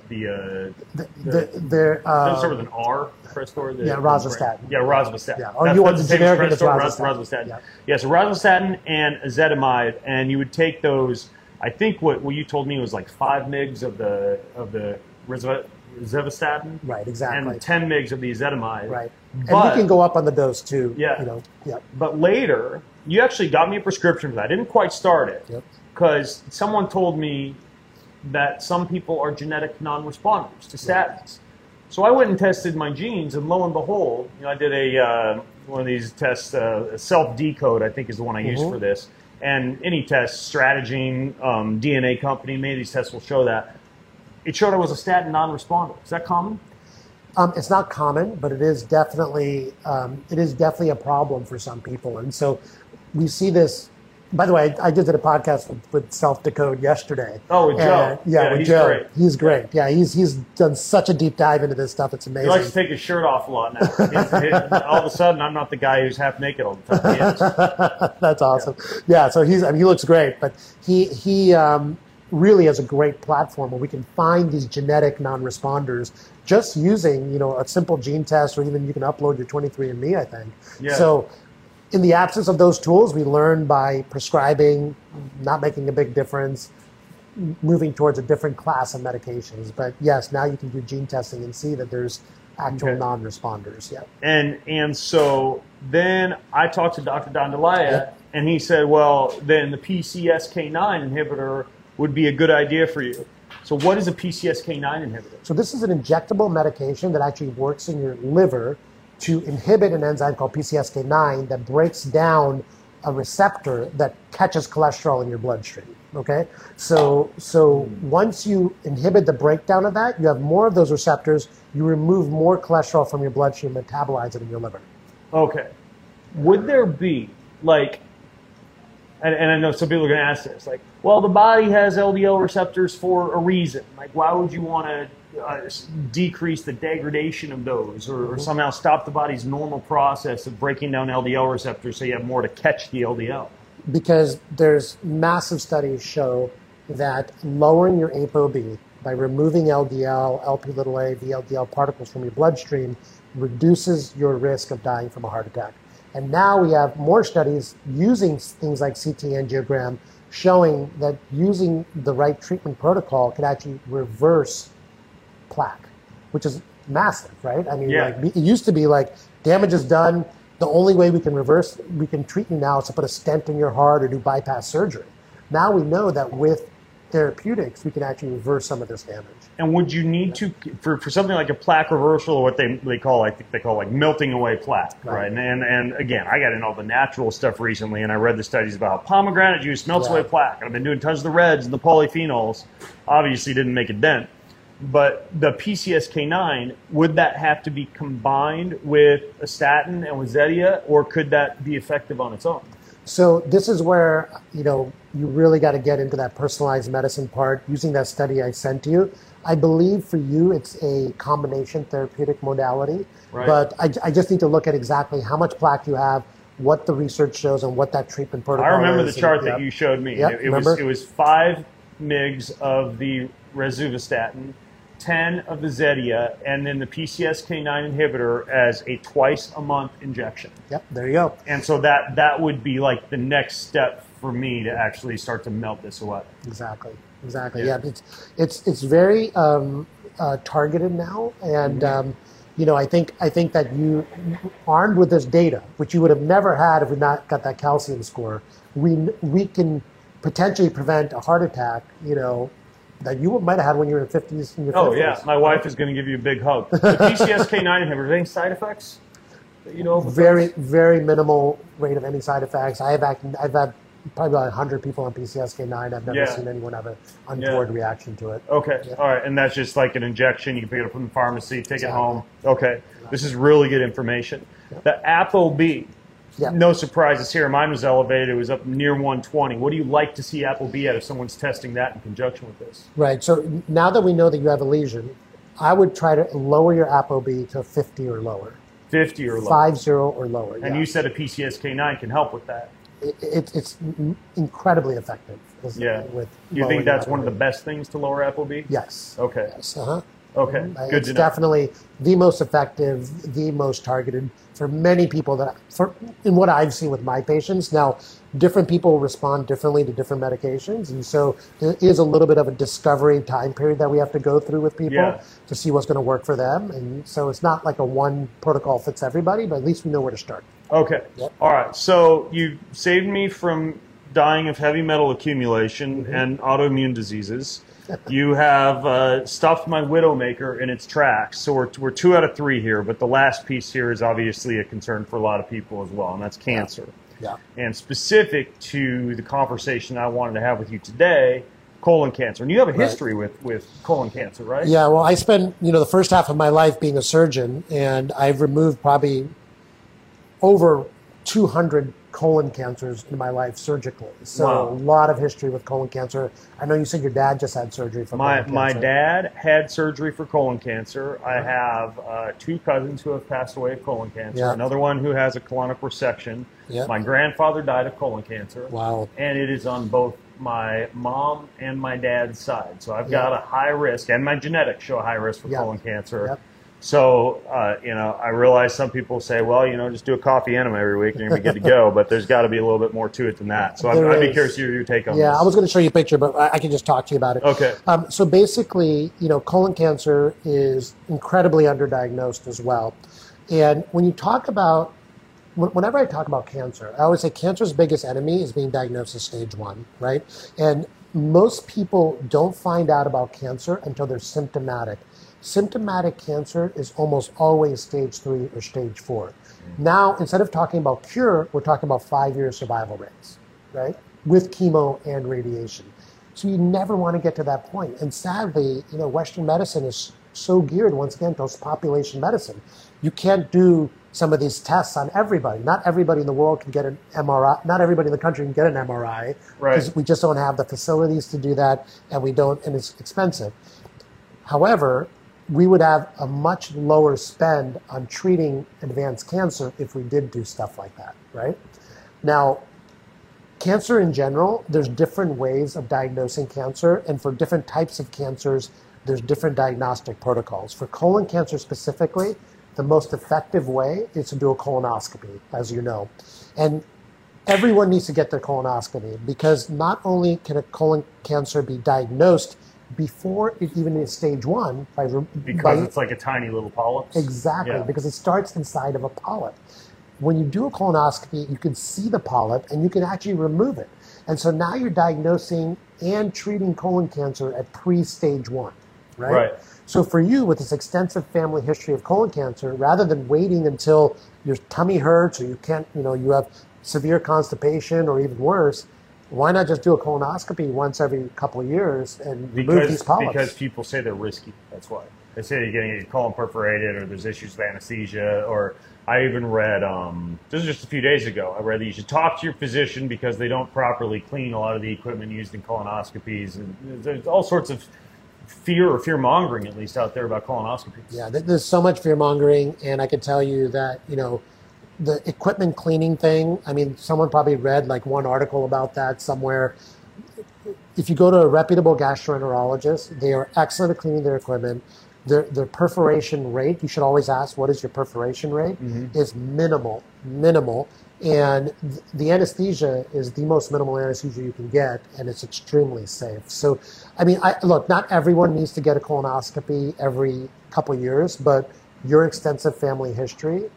with an R? Crestor. Rosuvastatin. Yeah, rosuvastatin. Yeah. Or you want the generic name? Rosuvastatin. Yeah. So rosuvastatin and ezetimibe, and you would take those. I think what you told me was like 5 mg of the rosuvastatin. Right. Exactly. And 10 mg of the ezetimibe. Right. And you can go up on the dose too. Yeah. But later, you actually got me a prescription for that. I didn't quite start it because someone told me that some people are genetic non-responders to statins. So I went and tested my genes, and lo and behold, I did one of these tests, self-decode, I think is the one I used for this. And any test, Strategene, DNA company, many of these tests will show that. It showed I was a statin non-responder. Is that common? It's not common, but it is definitely a problem for some people. And so we see this. By the way, I did a podcast with Self Decode yesterday. Oh, with Joe. With he's Joe. Great. He's great. Yeah, he's done such a deep dive into this stuff. It's amazing. He likes to take his shirt off a lot now. All of a sudden, I'm not the guy who's half naked all the time. He is. That's awesome. Yeah, so he looks great, but he really has a great platform where we can find these genetic non-responders just using a simple gene test, or even you can upload your 23andMe, I think. Yeah. So in the absence of those tools, we learn by prescribing, not making a big difference, moving towards a different class of medications. But yes, now you can do gene testing and see that there's actual non-responders. Yeah. And so then I talked to Dr. Dandelion, and he said, well, then the PCSK9 inhibitor would be a good idea for you. So what is a PCSK9 inhibitor? So this is an injectable medication that actually works in your liver to inhibit an enzyme called PCSK9 that breaks down a receptor that catches cholesterol in your bloodstream. Okay, so once you inhibit the breakdown of that, you have more of those receptors. You remove more cholesterol from your bloodstream, metabolize it in your liver. Okay. Would there be like, and I know some people are going to ask this, like, well, the body has LDL receptors for a reason. Like, why would you want to decrease the degradation of those, or somehow stop the body's normal process of breaking down LDL receptors so you have more to catch the LDL? Because there's massive studies show that lowering your ApoB by removing LDL, LP(a), VLDL particles from your bloodstream reduces your risk of dying from a heart attack. And now we have more studies using things like CT angiogram showing that using the right treatment protocol can actually reverse plaque, which is massive, right? I mean, like, it used to be like damage is done. The only way we can treat you now is to put a stent in your heart or do bypass surgery. Now we know that with therapeutics, we can actually reverse some of this damage. And would you need to, for something like a plaque reversal, or what they call, I think they call like melting away plaque, right? And again, I got into all the natural stuff recently, and I read the studies about pomegranate juice melts away plaque. And I've been doing tons of the reds and the polyphenols. Obviously didn't make a dent. But the PCSK9, would that have to be combined with a statin and with Zetia, or could that be effective on its own? So this is where, you really got to get into that personalized medicine part, using that study I sent to you. I believe for you, it's a combination therapeutic modality, but I just need to look at exactly how much plaque you have, what the research shows, and what that treatment protocol is. I remember the chart that you showed me. It was 5 mgs of the rosuvastatin, 10 of the Zetia, and then the PCSK9 inhibitor as a twice-a-month injection. Yep, there you go. And so that would be like the next step for me to actually start to melt this away. Exactly. Yeah, it's very targeted now, and I think that you, armed with this data, which you would have never had if we not got that calcium score, we can potentially prevent a heart attack, that you might have had when you were in your 50s. Oh, yeah. My wife is going to give you a big hug. The PCSK9 inhibitor, any side effects that you know of? Very, very minimal rate of any side effects. I've had probably about 100 people on PCSK9. I've never seen anyone have an untoward reaction to it. Okay. Yeah. All right. And that's just like an injection. You can pick it up from the pharmacy, take it home. Okay. This is really good information. Yeah. The ApoB. Yeah. No surprises here. Mine was elevated. It was up near 120. What do you like to see ApoB at if someone's testing that in conjunction with this? Right. So now that we know that you have a lesion, I would try to lower your ApoB to 50 or lower. 50 or lower. 50 or lower. And you said a PCSK9 can help with that. It's incredibly effective. With you think that's one of the best things to lower ApoB? Yes. Okay. Yes. Okay. Good to know. It's definitely the most effective, the most targeted for many people in what I've seen with my patients. Now, different people respond differently to different medications, and so there is a little bit of a discovery time period that we have to go through with people to see what's going to work for them. And so it's not like a one protocol fits everybody, but at least we know where to start. Okay. Yep. All right. So you saved me from dying of heavy metal accumulation and autoimmune diseases. You have stuffed my Widowmaker in its tracks. So we're 2 out of 3 here, but the last piece here is obviously a concern for a lot of people as well, and that's cancer. Yeah. And specific to the conversation I wanted to have with you today, colon cancer. And you have a history with colon cancer, right? Yeah, well, I spent the first half of my life being a surgeon, and I've removed probably over 200 colon cancers in my life surgically. So a lot of history with colon cancer. I know you said your dad just had surgery for colon cancer. My dad had surgery for colon cancer. I have 2 cousins who have passed away of colon cancer. Yeah. Another one who has a colonic resection. Yeah. My grandfather died of colon cancer. Wow. And it is on both my mom and my dad's side. So I've got a high risk, and my genetics show a high risk for colon cancer. Yep. So, I realize some people say, well, just do a coffee enema every week and you're going to be good to go. But there's got to be a little bit more to it than that. So I'd be curious your take on this. Yeah, I was going to show you a picture, but I can just talk to you about it. Okay. So basically, colon cancer is incredibly underdiagnosed as well. And when you talk about, whenever I talk about cancer, I always say cancer's biggest enemy is being diagnosed as stage 1, right? And most people don't find out about cancer until they're symptomatic. Symptomatic cancer is almost always stage 3 or stage 4. Now, instead of talking about cure, we're talking about 5-year survival rates, right? With chemo and radiation. So you never want to get to that point. And sadly, Western medicine is so geared, once again, towards population medicine. You can't do some of these tests on everybody. Not everybody in the world can get an MRI. Not everybody in the country can get an MRI because we just don't have the facilities to do that, and it's expensive. However, we would have a much lower spend on treating advanced cancer if we did do stuff like that, right? Now, cancer in general, there's different ways of diagnosing cancer, and for different types of cancers, there's different diagnostic protocols. For colon cancer specifically, the most effective way is to do a colonoscopy, as you know. And everyone needs to get their colonoscopy because not only can a colon cancer be diagnosed before it even is stage 1 because it's like a tiny little polyp. Exactly, because it starts inside of a polyp. When you do a colonoscopy, you can see the polyp and you can actually remove it. And so now you're diagnosing and treating colon cancer at pre-stage 1, right? So for you, with this extensive family history of colon cancer, rather than waiting until your tummy hurts or you can't, you have severe constipation or even worse, why not just do a colonoscopy once every couple of years and remove these polyps? Because people say they're risky. That's why. They say you're getting your colon perforated or there's issues with anesthesia. Or I even read, this was just a few days ago, I read that you should talk to your physician because they don't properly clean a lot of the equipment used in colonoscopies. And there's all sorts of fear or fear-mongering, at least, out there about colonoscopies. Yeah, there's so much fear-mongering, and I can tell you that, the equipment cleaning thing, someone probably read like one article about that somewhere. If you go to a reputable gastroenterologist, they are excellent at cleaning their equipment. Their perforation rate, you should always ask, what is your perforation rate, is minimal. And the anesthesia is the most minimal anesthesia you can get, and it's extremely safe. So, look, not everyone needs to get a colonoscopy every couple of years, but your extensive family history,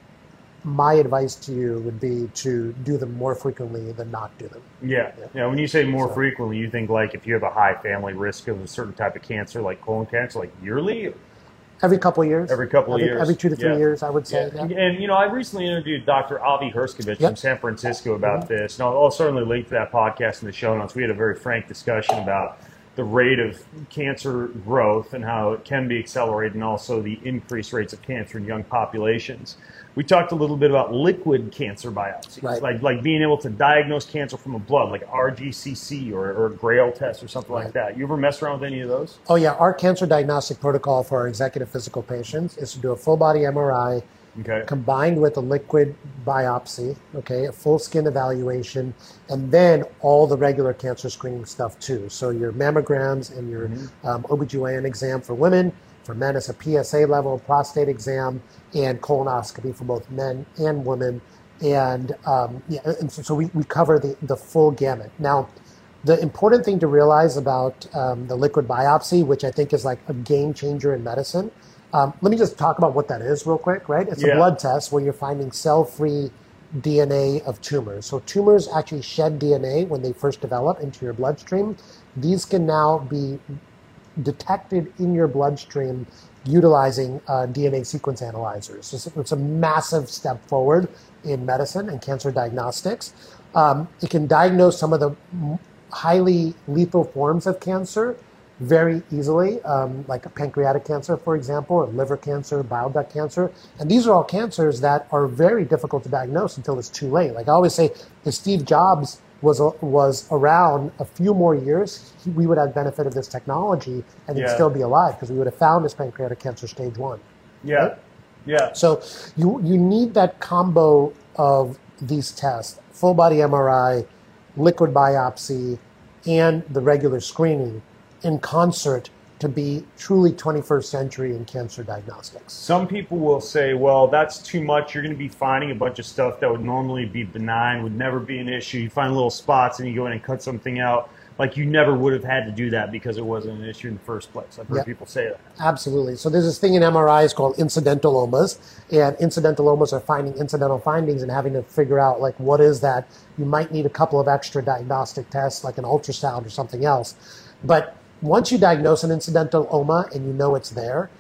my advice to you would be to do them more frequently than not do them. Yeah. When you say more frequently, you think like if you have a high family risk of a certain type of cancer, like colon cancer, like yearly? Every couple of years. Every couple of years. Every 2 to 3 years, I would say. Yeah. And, I recently interviewed Dr. Avi Herskovich from San Francisco about this. And I'll certainly link to that podcast in the show notes. We had a very frank discussion about the rate of cancer growth and how it can be accelerated, and also the increased rates of cancer in young populations. We talked a little bit about liquid cancer biopsies, like being able to diagnose cancer from a blood, like RGCC or a Grail test or something like that. You ever mess around with any of those? Oh, yeah. Our cancer diagnostic protocol for our executive physical patients is to do a full body MRI combined with a liquid biopsy, a full skin evaluation, and then all the regular cancer screening stuff too. So your mammograms and your OBGYN exam for women. For men, it's a PSA level prostate exam and colonoscopy for both men and women. And so we cover the full gamut. Now, the important thing to realize about the liquid biopsy, which I think is like a game changer in medicine, let me just talk about what that is real quick, right? It's a blood test where you're finding cell-free DNA of tumors. So tumors actually shed DNA when they first develop into your bloodstream. These can now be detected in your bloodstream utilizing DNA sequence analyzers. So it's a massive step forward in medicine and cancer diagnostics. It can diagnose some of the highly lethal forms of cancer very easily, like pancreatic cancer, for example, or liver cancer, bile duct cancer. And these are all cancers that are very difficult to diagnose until it's too late. Like I always say, if Steve Jobs was around a few more years, we would have benefit of this technology and he'd still be alive because we would have found his pancreatic cancer stage 1. Yeah. So you need that combo of these tests, full body MRI, liquid biopsy, and the regular screening in concert to be truly 21st century in cancer diagnostics. Some people will say, well, that's too much. You're going to be finding a bunch of stuff that would normally be benign, would never be an issue. You find little spots and you go in and cut something out. Like you never would have had to do that because it wasn't an issue in the first place. I've heard people say that. Absolutely. So there's this thing in MRIs called incidentalomas, and incidentalomas are finding incidental findings and having to figure out like what is that. You might need a couple of extra diagnostic tests like an ultrasound or something else. But once you diagnose an incidentaloma and you know it's there,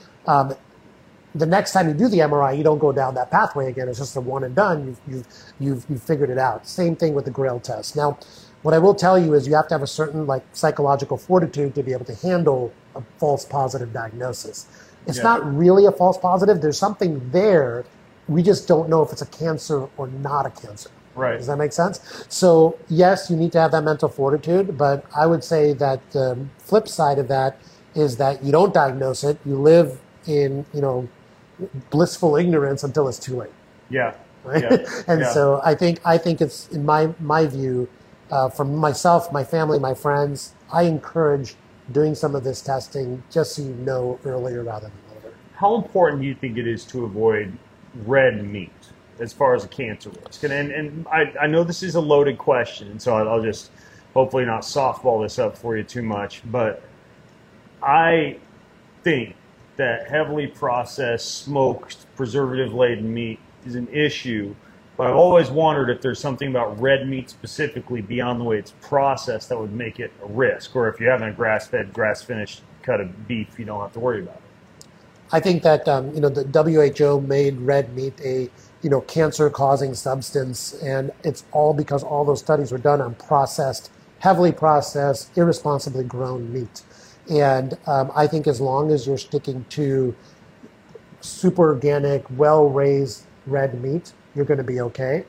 the next time you do the MRI, you don't go down that pathway again. It's just a one and done. You've figured it out. Same thing with the Grail test. Now, What I will tell you is you have to have a certain like psychological fortitude to be able to handle a false positive diagnosis. It's not really a false positive. There's something there. We just don't know if it's a cancer or not a cancer. Right. Does that make sense? So yes, you need to have that mental fortitude, but I would say that the flip side of that is that you don't diagnose it. You live in, blissful ignorance until it's too late. Yeah. Right? Yeah. And so I think it's in my view, from myself, my family, my friends, I encourage doing some of this testing just so you know earlier rather than later. How important do you think it is to avoid red meat as far as a cancer risk? And I know this is a loaded question, and so I'll just hopefully not softball this up for you too much, but I think that heavily processed, smoked, preservative-laden meat is an issue, but I've always wondered if there's something about red meat specifically beyond the way it's processed that would make it a risk, or if you're having a grass-fed, grass-finished cut of beef, you don't have to worry about it. I think that the WHO made red meat a cancer-causing substance, and it's all because all those studies were done on processed, heavily processed, irresponsibly grown meat. And I think as long as you're sticking to super organic, well-raised red meat, you're going to be okay.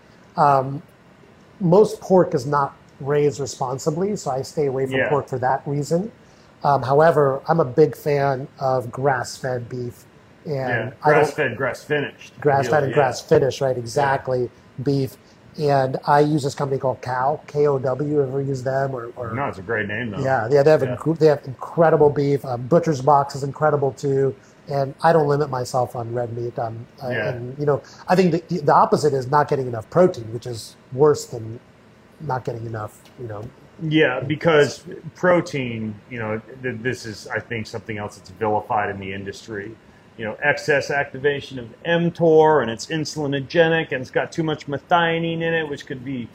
Most pork is not raised responsibly, so I stay away from pork for that reason. However, I'm a big fan of grass-fed beef. And grass-fed, grass-finished. Grass-fed and grass-finished, right? Exactly, beef. And I use this company called KOW, K-O-W. Ever use them? Or no, it's a great name, though. Yeah, they have incredible beef. Butcher's Box is incredible, too. And I don't limit myself on red meat. And, I think the opposite is not getting enough protein, which is worse than not getting enough, Yeah, because protein, this is, I think, something else that's vilified in the industry. Excess activation of mTOR, and it's insulinogenic, and it's got too much methionine in it, which could be,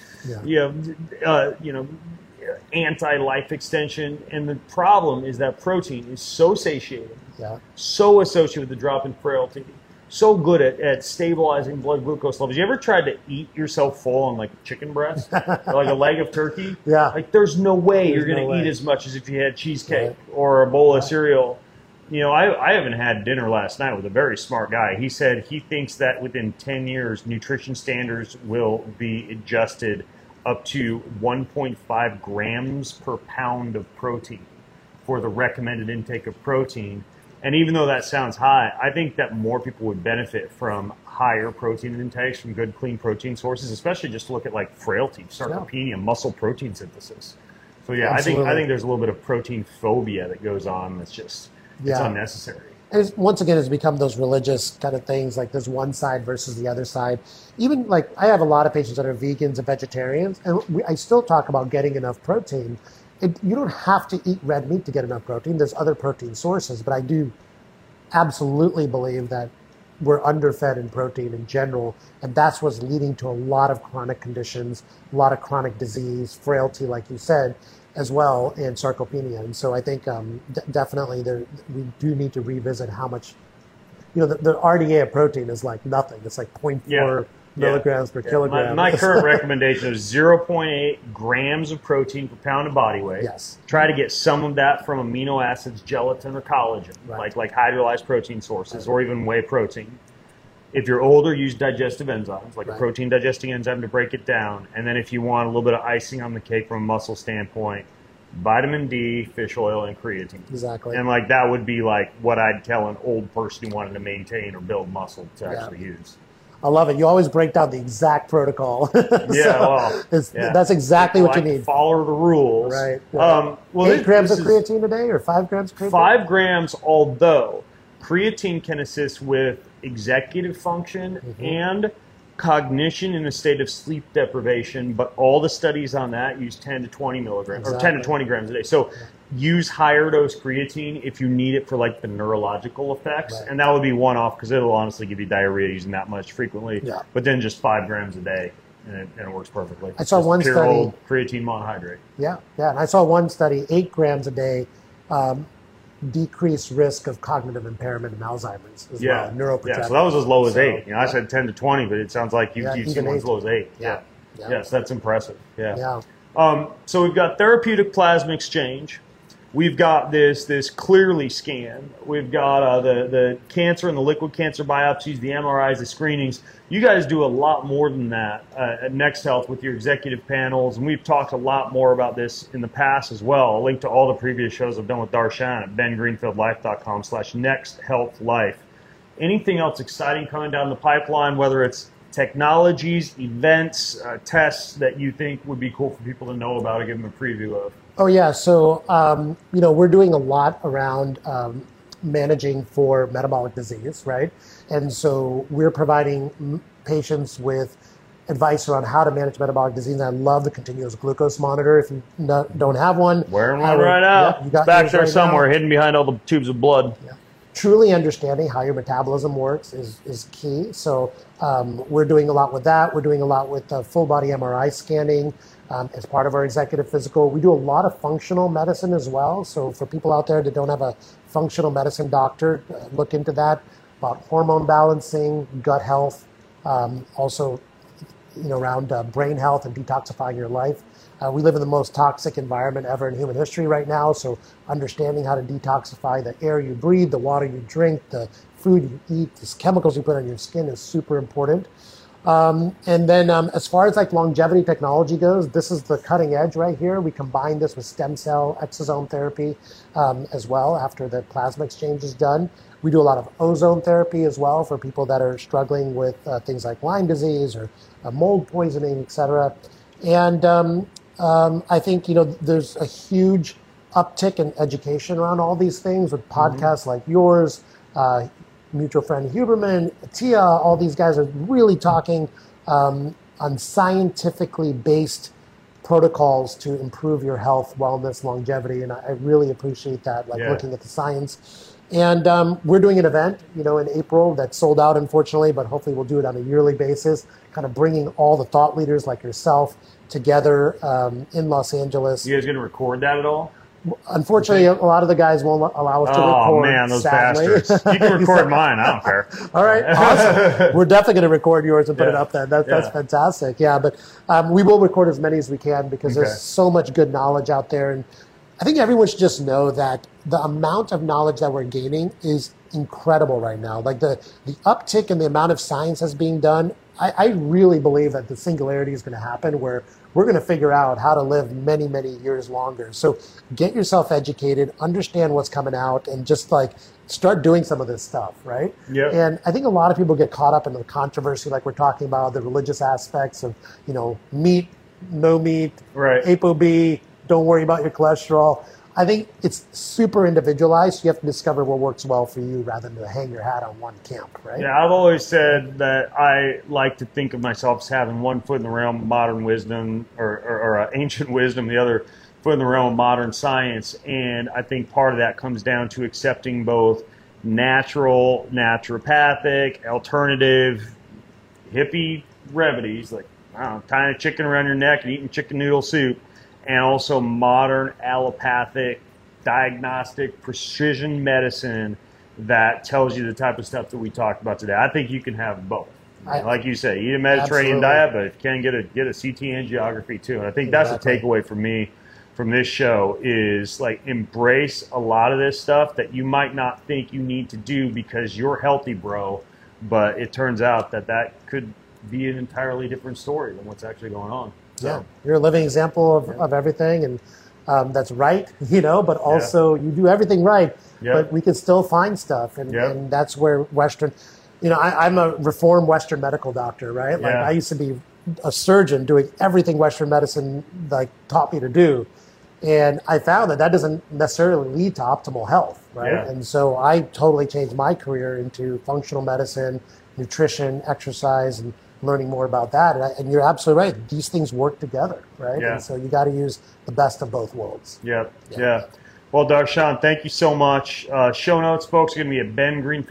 anti-life extension. And the problem is that protein is so satiating, so associated with the drop in frailty, so good at stabilizing blood glucose levels. You ever tried to eat yourself full on like chicken breast, or like a leg of turkey? Yeah. Like there's no way you're going to eat as much as if you had cheesecake or a bowl of cereal. I haven't had dinner last night with a very smart guy. He said he thinks that within 10 years, nutrition standards will be adjusted up to 1.5 grams per pound of protein for the recommended intake of protein. And even though that sounds high, I think that more people would benefit from higher protein intakes from good, clean protein sources, especially just to look at like frailty, sarcopenia, muscle protein synthesis. So I think there's a little bit of protein phobia that goes on that's just it's unnecessary. And once again, it's become those religious kind of things, like there's one side versus the other side. Even like I have a lot of patients that are vegans and vegetarians, and I still talk about getting enough protein. You don't have to eat red meat to get enough protein. There's other protein sources, but I do absolutely believe that we're underfed in protein in general, and that's what's leading to a lot of chronic conditions, a lot of chronic disease, frailty, like you said, as well, and sarcopenia. And so I think definitely we do need to revisit how much, the RDA of protein is like nothing. It's like 0.4 milligrams per kilogram. My current recommendation is 0.8 grams of protein per pound of body weight. Yes. Try to get some of that from amino acids, gelatin, or collagen, like hydrolyzed protein sources, or even whey protein. If you're older, use digestive enzymes, like a protein digesting enzyme to break it down. And then if you want a little bit of icing on the cake from a muscle standpoint, vitamin D, fish oil, and creatine. Exactly. And like that would be like what I'd tell an old person who wanted to maintain or build muscle to actually use. I love it. You always break down the exact protocol. That's exactly what you need. Follow the rules. Right. 8 grams of creatine a day or 5 grams of creatine? 5 grams, although creatine can assist with executive function and cognition in a state of sleep deprivation, but all the studies on that use 10 to 20 milligrams or 10 to 20 grams a day. So use higher dose creatine if you need it for like the neurological effects, and that would be one off because it'll honestly give you diarrhea using that much frequently. But then just 5 grams a day, and it works perfectly. I saw one pure study. Old creatine monohydrate. And I saw one study, 8 grams a day. Decreased risk of cognitive impairment and Alzheimer's as well. Neuroprotective. So that was as low as 8. I said 10 to 20, but it sounds like you've seen one as low as 8. Yes, that's impressive. So we've got therapeutic plasma exchange. We've got this Clearly scan. We've got the cancer and the liquid cancer biopsies, the MRIs, the screenings. You guys do a lot more than that at Next Health with your executive panels, and we've talked a lot more about this in the past as well. I'll link to all the previous shows I've done with Darshan at bengreenfieldlife.com/nexthealthlife. Anything else exciting coming down the pipeline, whether it's technologies, events, tests that you think would be cool for people to know about or give them a preview of? Oh yeah, so we're doing a lot around managing for metabolic disease, right? And so we're providing patients with advice around how to manage metabolic disease. I love the continuous glucose monitor. If you don't have one, wearing one right now. Yeah, it's back there right somewhere, hidden behind all the tubes of blood. Yeah. Truly understanding how your metabolism works is key. So we're doing a lot with that. We're doing a lot with full body MRI scanning as part of our executive physical. We do a lot of functional medicine as well. So for people out there that don't have a functional medicine doctor, look into that, about hormone balancing, gut health, also around brain health and detoxifying your life. We live in the most toxic environment ever in human history right now, so understanding how to detoxify the air you breathe, the water you drink, the food you eat, the chemicals you put on your skin is super important. And then as far as like longevity technology goes, this is the cutting edge right here. We combine this with stem cell exosome therapy as well after the plasma exchange is done. We do a lot of ozone therapy as well for people that are struggling with things like Lyme disease or mold poisoning, et cetera. And I think, there's a huge uptick in education around all these things with podcasts like yours, mutual friend Huberman, Tia, all these guys are really talking on scientifically based protocols to improve your health, wellness, longevity. And I really appreciate that, looking at the science. And we're doing an event, in April that sold out, unfortunately, but hopefully we'll do it on a yearly basis, kind of bringing all the thought leaders like yourself together in Los Angeles. You guys going to record that at all? Unfortunately, a lot of the guys won't allow us to record. Oh, man, those bastards. You can record mine. I don't care. All right, awesome. We're definitely going to record yours and put it up there. That's fantastic. Yeah, but we will record as many as we can because there's so much good knowledge out there. And I think everyone should just know that the amount of knowledge that we're gaining is incredible right now. Like the uptick in the amount of science that's being done, I really believe that the singularity is going to happen where we're going to figure out how to live many, many years longer. So get yourself educated, understand what's coming out, and just start doing some of this stuff, right? Yeah. And I think a lot of people get caught up in the controversy, like we're talking about, the religious aspects of, meat, no meat, right. ApoB, don't worry about your cholesterol. I think it's super individualized. You have to discover what works well for you rather than to hang your hat on one camp, right? Yeah, I've always said that I like to think of myself as having one foot in the realm of modern wisdom or ancient wisdom, the other foot in the realm of modern science. And I think part of that comes down to accepting both natural, naturopathic, alternative, hippie remedies, like tying a chicken around your neck and eating chicken noodle soup, and also modern allopathic, diagnostic, precision medicine that tells you the type of stuff that we talked about today. I think you can have both. Like you say, eat a Mediterranean diet, but if you can get a CT angiography too. And I think that's a takeaway for me from this show is embrace a lot of this stuff that you might not think you need to do because you're healthy, bro. But it turns out that could be an entirely different story than what's actually going on. So. Yeah, you're a living example of everything, and that's right, but also you do everything right, but we can still find stuff, and that's where Western, I'm a reformed Western medical doctor, right? I used to be a surgeon doing everything Western medicine taught me to do, and I found that doesn't necessarily lead to optimal health, right? And so I totally changed my career into functional medicine, nutrition, exercise, and learning more about that. And you're absolutely right. These things work together, right? Yeah. And so you got to use the best of both worlds. Yeah. Well, Darshan, thank you so much. Show notes, folks, are going to be at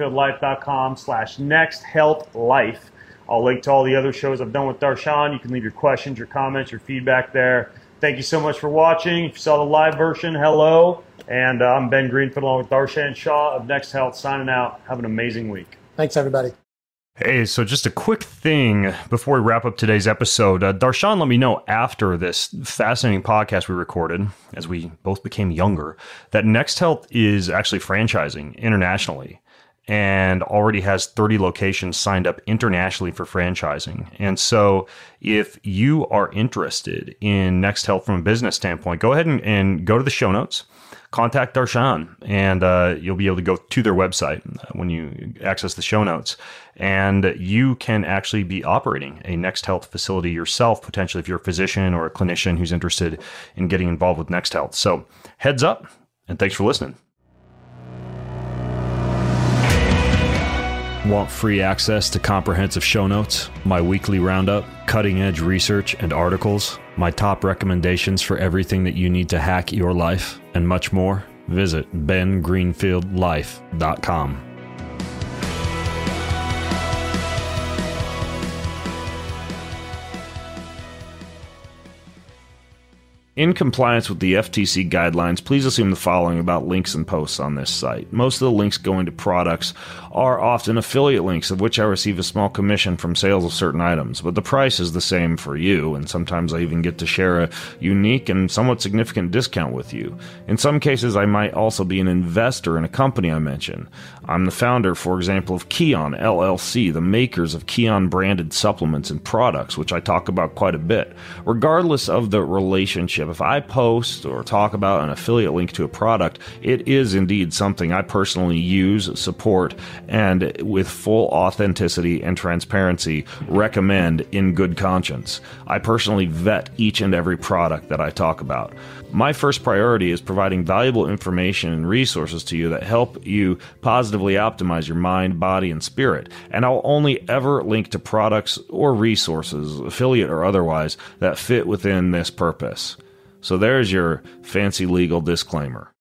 bengreenfieldlife.com/nexthealthlife. I'll link to all the other shows I've done with Darshan. You can leave your questions, your comments, your feedback there. Thank you so much for watching. If you saw the live version, hello. And I'm Ben Greenfield along with Darshan Shah of Next Health signing out. Have an amazing week. Thanks, everybody. Hey, so just a quick thing before we wrap up today's episode. Darshan let me know after this fascinating podcast we recorded, as we both became younger, that Next Health is actually franchising internationally and already has 30 locations signed up internationally for franchising. And so if you are interested in Next Health from a business standpoint, go ahead and go to the show notes. Contact Darshan, and you'll be able to go to their website when you access the show notes. And you can actually be operating a Next Health facility yourself, potentially if you're a physician or a clinician who's interested in getting involved with Next Health. So heads up, and thanks for listening. Want free access to comprehensive show notes, my weekly roundup, cutting-edge research and articles, my top recommendations for everything that you need to hack your life, and much more? Visit bengreenfieldlife.com. In compliance with the FTC guidelines, please assume the following about links and posts on this site. Most of the links going to products are often affiliate links, of which I receive a small commission from sales of certain items, but the price is the same for you, and sometimes I even get to share a unique and somewhat significant discount with you. In some cases, I might also be an investor in a company I mention. I'm the founder, for example, of Kion LLC, the makers of Kion branded supplements and products, which I talk about quite a bit. Regardless of the relationship, if I post or talk about an affiliate link to a product, it is indeed something I personally use, support, and with full authenticity and transparency recommend in good conscience. I personally vet each and every product that I talk about. My first priority is providing valuable information and resources to you that help you positively optimize your mind, body, and spirit. And I'll only ever link to products or resources, affiliate or otherwise, that fit within this purpose. So there's your fancy legal disclaimer.